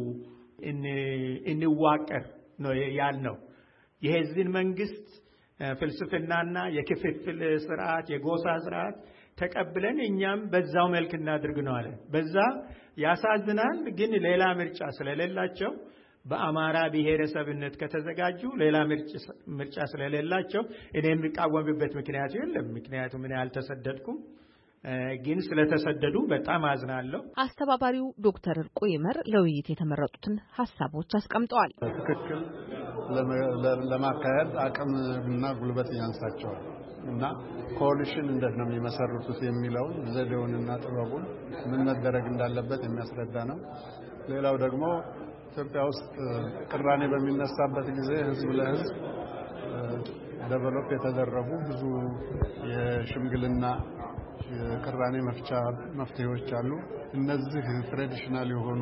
እንዋቀር ነው ያልነው። የህዝብን መንግስት ፍልስፍናና የክፍፍል ስርዓት የጎሳ ስርዓት ተቀብለን እኛም በዛው መልክ እናድርግ ነው አለ። በዛ ያሳዝናል። ግን ሌላ ምርጫ ስለሌላቸው በአማራ ብሔረሰብነት ከተዘጋጁ ሌላ ምርጫ ስለሌላቸው እኔ የሚቃወምበት ምክንያት የለም። ምክንያቱም እኔ አልተሰደድኩም። ግን ስለተሰደዱ በጣም አዝናለሁ። አስተባባሪው ዶክተር እርቁ ይመር ለውይይት የተመረጡትን ሐሳቦች አስቀምጠዋል። ትክክል ለማካሄድ አቅምና ጉልበት ያንሳቸዋል እና ኮሊሽን እንዴት ነው የሚመሰርቱት የሚለውን ዘዴውንና ጥበቡን ምን መደረግ እንዳለበት የሚያስረዳ ነው። ሌላው ደግሞ ኢትዮጵያ ውስጥ ቅራኔ በሚነሳበት ጊዜ ህዝብ ለህዝብ ዴቨሎፕ የተደረጉ ብዙ የሽምግልና የቅራኔ መፍቻ መፍትሄዎች አሉ። እነዚህ ትራዲሽናል የሆኑ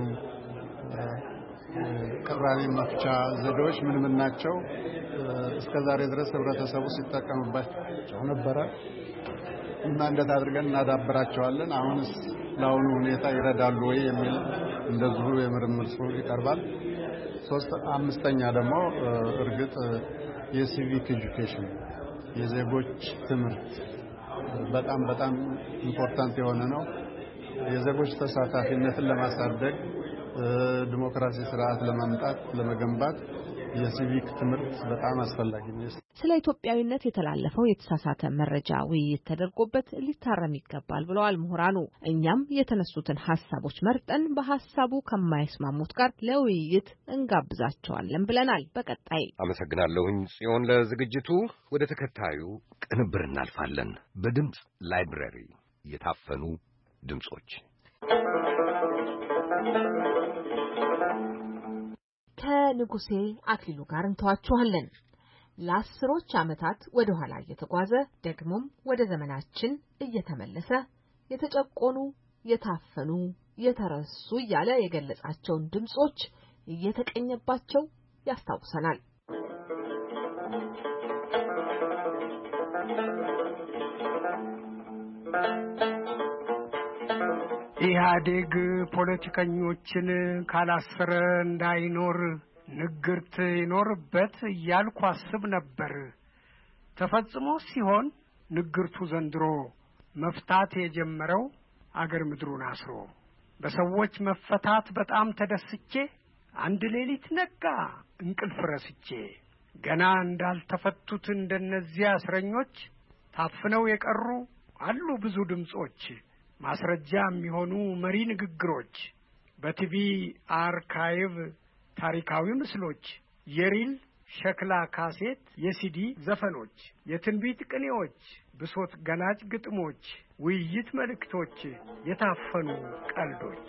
ቅራኔ መፍቻ ዘዴዎች ምን ናቸው? እስከዛሬ ድረስ ህብረተሰቡ ሲጠቀምባቸው ነበረ እና እንዴት አድርገን እናዳብራቸዋለን? አሁንስ ለአሁኑ ሁኔታ ይረዳሉ ወይ የሚል እንደዚሁ የምርምር ጽሑፍ ይቀርባል። አምስተኛ ደግሞ እርግጥ የሲቪክ ኤጁኬሽን የዜጎች ትምህርት በጣም ኢምፖርታንት የሆነ ነው። የዜጎች ተሳታፊነትን ለማሳደግ ዲሞክራሲ ስርዓት ለመገንባት የሲቪክ ትምህርት በጣም አስፈላጊ ነው። ስለ ኢትዮጵያዊነት የተላለፈው የተሳሳተ መረጃ ውይይት ተደርጎበት ሊታረም ይገባል ብለዋል ምሁራኑ። እኛም የተነሱትን ሐሳቦች መርጠን በሐሳቡ ከማይስማሙት ጋር ለውይይት እንጋብዛቸዋለን ብለናል። በቀጣይ አመሰግናለሁኝ ጽዮን ለዝግጅቱ። ወደ ተከታዩ ቅንብር እናልፋለን። በድምጽ ላይብረሪ የታፈኑ ድምጾች። ከንጉሴ አክሊሉ ጋር እንተዋችኋለን። ለአስሮች ዓመታት ወደ ኋላ እየተጓዘ ደግሞም ወደ ዘመናችን እየተመለሰ የተጨቆኑ፣ የታፈኑ፣ የተረሱ እያለ የገለጻቸውን ድምጾች እየተቀኘባቸው ያስታውሰናል። ኢህአዴግ ፖለቲከኞችን ካላሰረ እንዳይኖር ንግርት ይኖርበት እያልኩ አስብ ነበር። ተፈጽሞ ሲሆን ንግርቱ ዘንድሮ መፍታት የጀመረው አገር ምድሩን አስሮ በሰዎች መፈታት በጣም ተደስቼ አንድ ሌሊት ነጋ እንቅልፍ ረስቼ ገና እንዳልተፈቱት እንደነዚያ እስረኞች ታፍነው የቀሩ አሉ ብዙ ድምጾች ማስረጃ የሚሆኑ መሪ ንግግሮች በቲቪ አርካይቭ ታሪካዊ ምስሎች የሪል ሸክላ ካሴት የሲዲ ዘፈኖች የትንቢት ቅኔዎች ብሶት ገላጭ ግጥሞች ውይይት መልእክቶች የታፈኑ ቀልዶች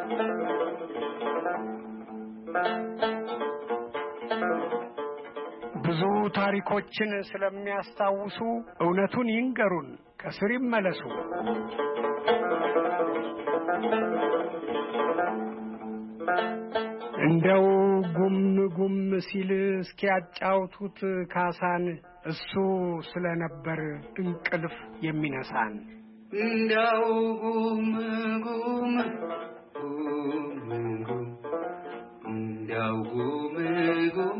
ብዙ ታሪኮችን ስለሚያስታውሱ እውነቱን ይንገሩን ከስር ይመለሱ እንደው ጉም ሲል እስኪያጫውቱት ካሳን እሱ ስለነበር እንቅልፍ የሚነሳን እንደው ጉም እንደው ጉም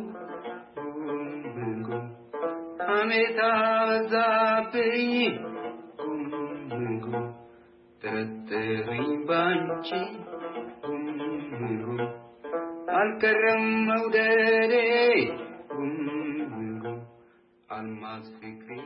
አሜታ ዛብኝ ጉም ተረተኝ ባንቺ ጉም አልከረም መውደዴ አልማዝ ፍቅሬ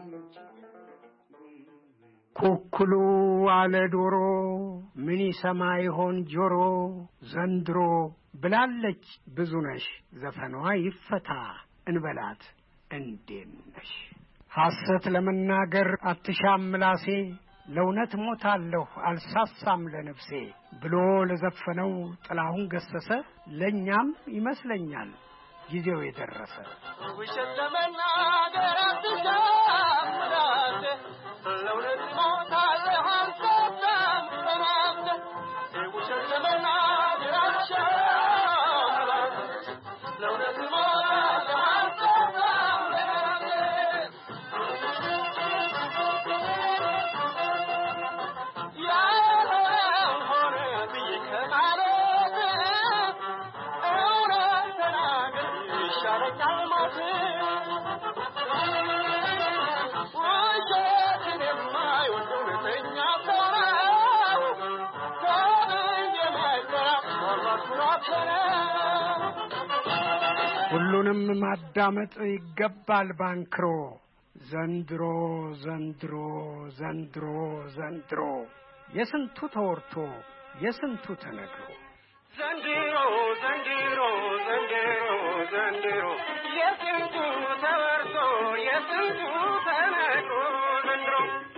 ኩኩሉ አለ ዶሮ ምን ይሰማ ይሆን ጆሮ ዘንድሮ ብላለች ብዙነሽ ዘፈኗ ይፈታ እንበላት እንዴነሽ ሐሰት ለመናገር አትሻም ምላሴ ለእውነት ሞታለሁ አልሳሳም ለነፍሴ ብሎ ለዘፈነው ጥላሁን ገሰሰ ለኛም ይመስለኛል ጊዜው የደረሰ ውሸት ለመናገር አትሻም ምላሴ ለእውነት ሞታለሁ አልሳሳም ለነፍሴ ውሸት ለመናገር አትሻም ምላሴ ለእውነት ሞታለሁ አልሳሳም ለነፍሴ ሁሉንም ማዳመጥ ይገባል ባንክሮ ዘንድሮ ዘንድሮ ዘንድሮ ዘንድሮ የስንቱ ተወርቶ የስንቱ ተነግሮ ዘንድሮ ዘንድሮ ዘንድሮ ዘንድሮ የስንቱ ተወርቶ የስንቱ ተነግሮ ዘንድሮ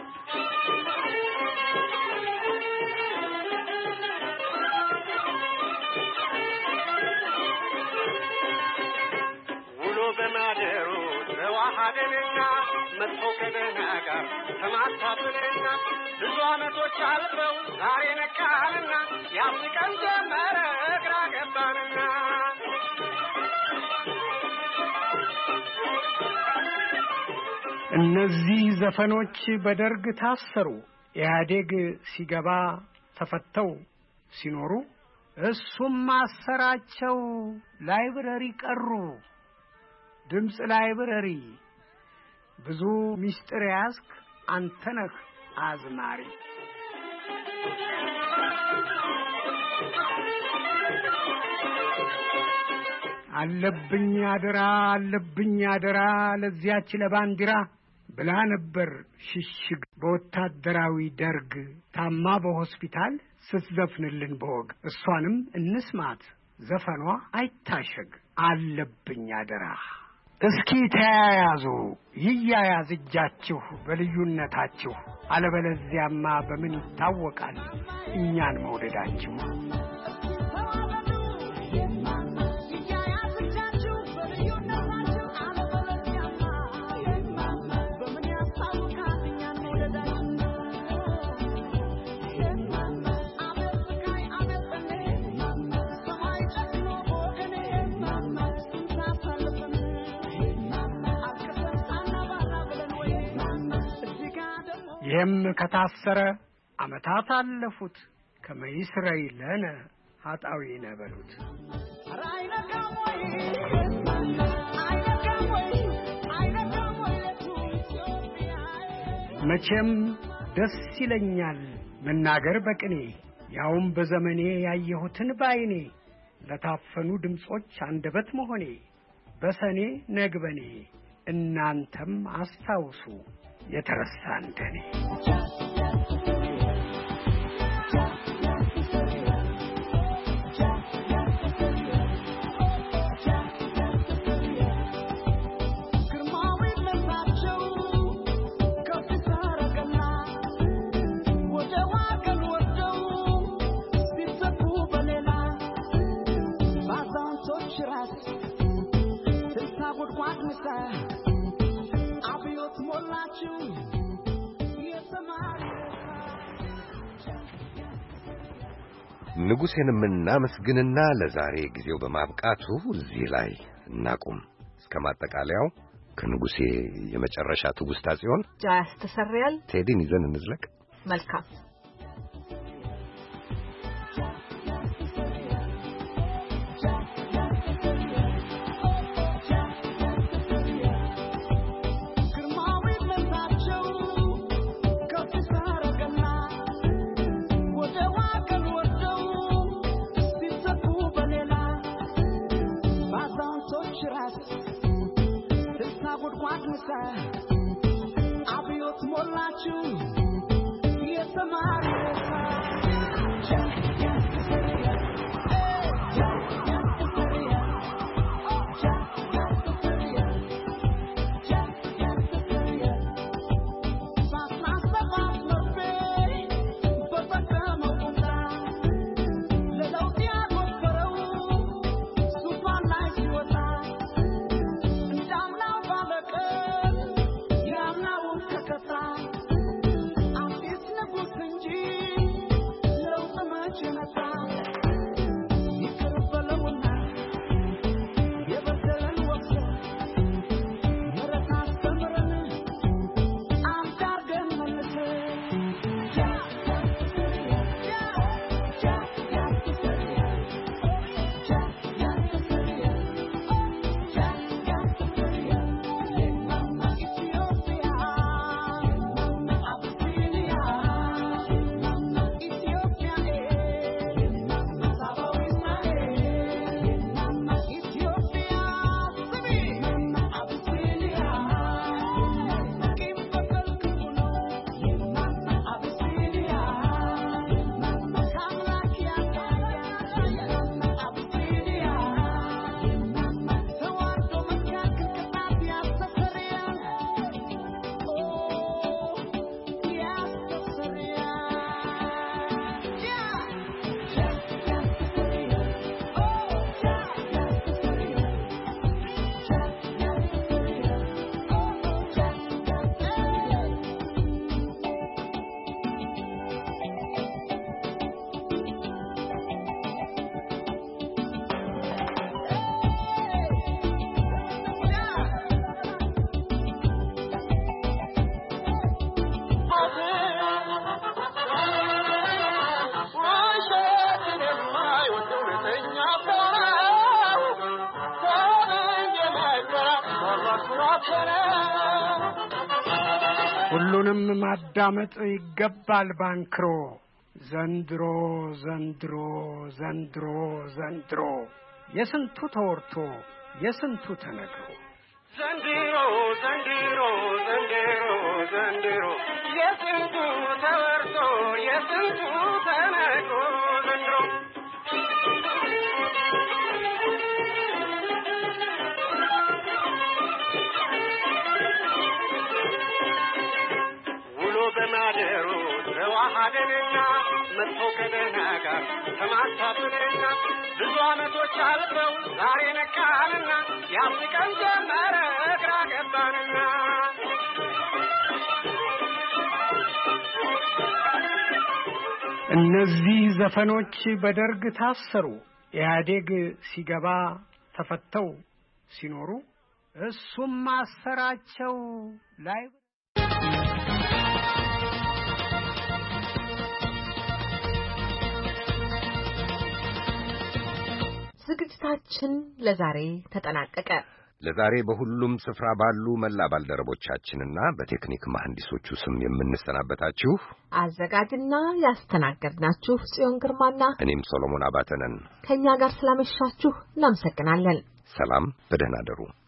ውሎ በማደሩ ተዋሃደንና መጥፎ ከደህና ጋር ተማታብንና ብዙ ዓመቶች አልፈው ዛሬ ነቃንና ያስቀን ጀመረ ግራ ገባንና እነዚህ ዘፈኖች በደርግ ታሰሩ ኢህአዴግ ሲገባ ተፈተው ሲኖሩ እሱም ማሰራቸው ላይብረሪ ቀሩ ድምጽ ላይብረሪ ብዙ ሚስጥር ያዝክ አንተነህ አዝማሪ አለብኝ አደራ ለዚያች ለባንዲራ ብላ ነበር ሽሽግ በወታደራዊ ደርግ ታማ በሆስፒታል ስትዘፍንልን በወግ እሷንም እንስማት ዘፈኗ አይታሸግ አለብኝ አደራ እስኪ ተያያዙ ይያያዝ እጃችሁ በልዩነታችሁ አለበለዚያማ በምን ይታወቃል እኛን መውደዳችሁ ይህም ከታሰረ ዓመታት አለፉት ከመይስረይ ለነ ኃጣዊ ነበሉት መቼም ደስ ይለኛል መናገር በቅኔ ያውም በዘመኔ ያየሁትን ባይኔ ለታፈኑ ድምጾች አንደበት መሆኔ በሰኔ ነግበኔ እናንተም አስታውሱ የተረሳ እንደኔ ንጉሴንም እናመስግንና ለዛሬ ጊዜው በማብቃቱ እዚህ ላይ እናቁም። እስከ ማጠቃለያው ከንጉሴ የመጨረሻ ትውስታ ጽዮን ጃስ ተሰሪያል ቴዲን ይዘን እንዝለቅ። መልካም አብዮት ሞላችሁ የተማሪ ሁሉንም ማዳመጥ ይገባል ባንክሮ ዘንድሮ ዘንድሮ ዘንድሮ ዘንድሮ የስንቱ ተወርቶ የስንቱ ተነግሮ ዘንድሮ ዘንድሮ ዘንድሮ ዘንድሮ የስንቱ ተወርቶ የስንቱ ተነግሮ ዘንድሮ በማደሩ ተዋሃደንና መጥፎ ከደህና ጋር ተማታብንና ብዙ ዓመቶች አልፈው ዛሬ ነቃንና ያስቀን ጀመረ ግራ ገባንና እነዚህ ዘፈኖች በደርግ ታሰሩ ኢህአዴግ ሲገባ ተፈተው ሲኖሩ እሱም ማሰራቸው ላይ ዝግጅታችን ለዛሬ ተጠናቀቀ። ለዛሬ በሁሉም ስፍራ ባሉ መላ ባልደረቦቻችንና በቴክኒክ መሐንዲሶቹ ስም የምንሰናበታችሁ አዘጋጅና ያስተናገድናችሁ ጽዮን ግርማና እኔም ሶሎሞን አባተ ነን። ከኛ ጋር ስላመሻችሁ እናመሰግናለን። ሰላም፣ በደህና አደሩ።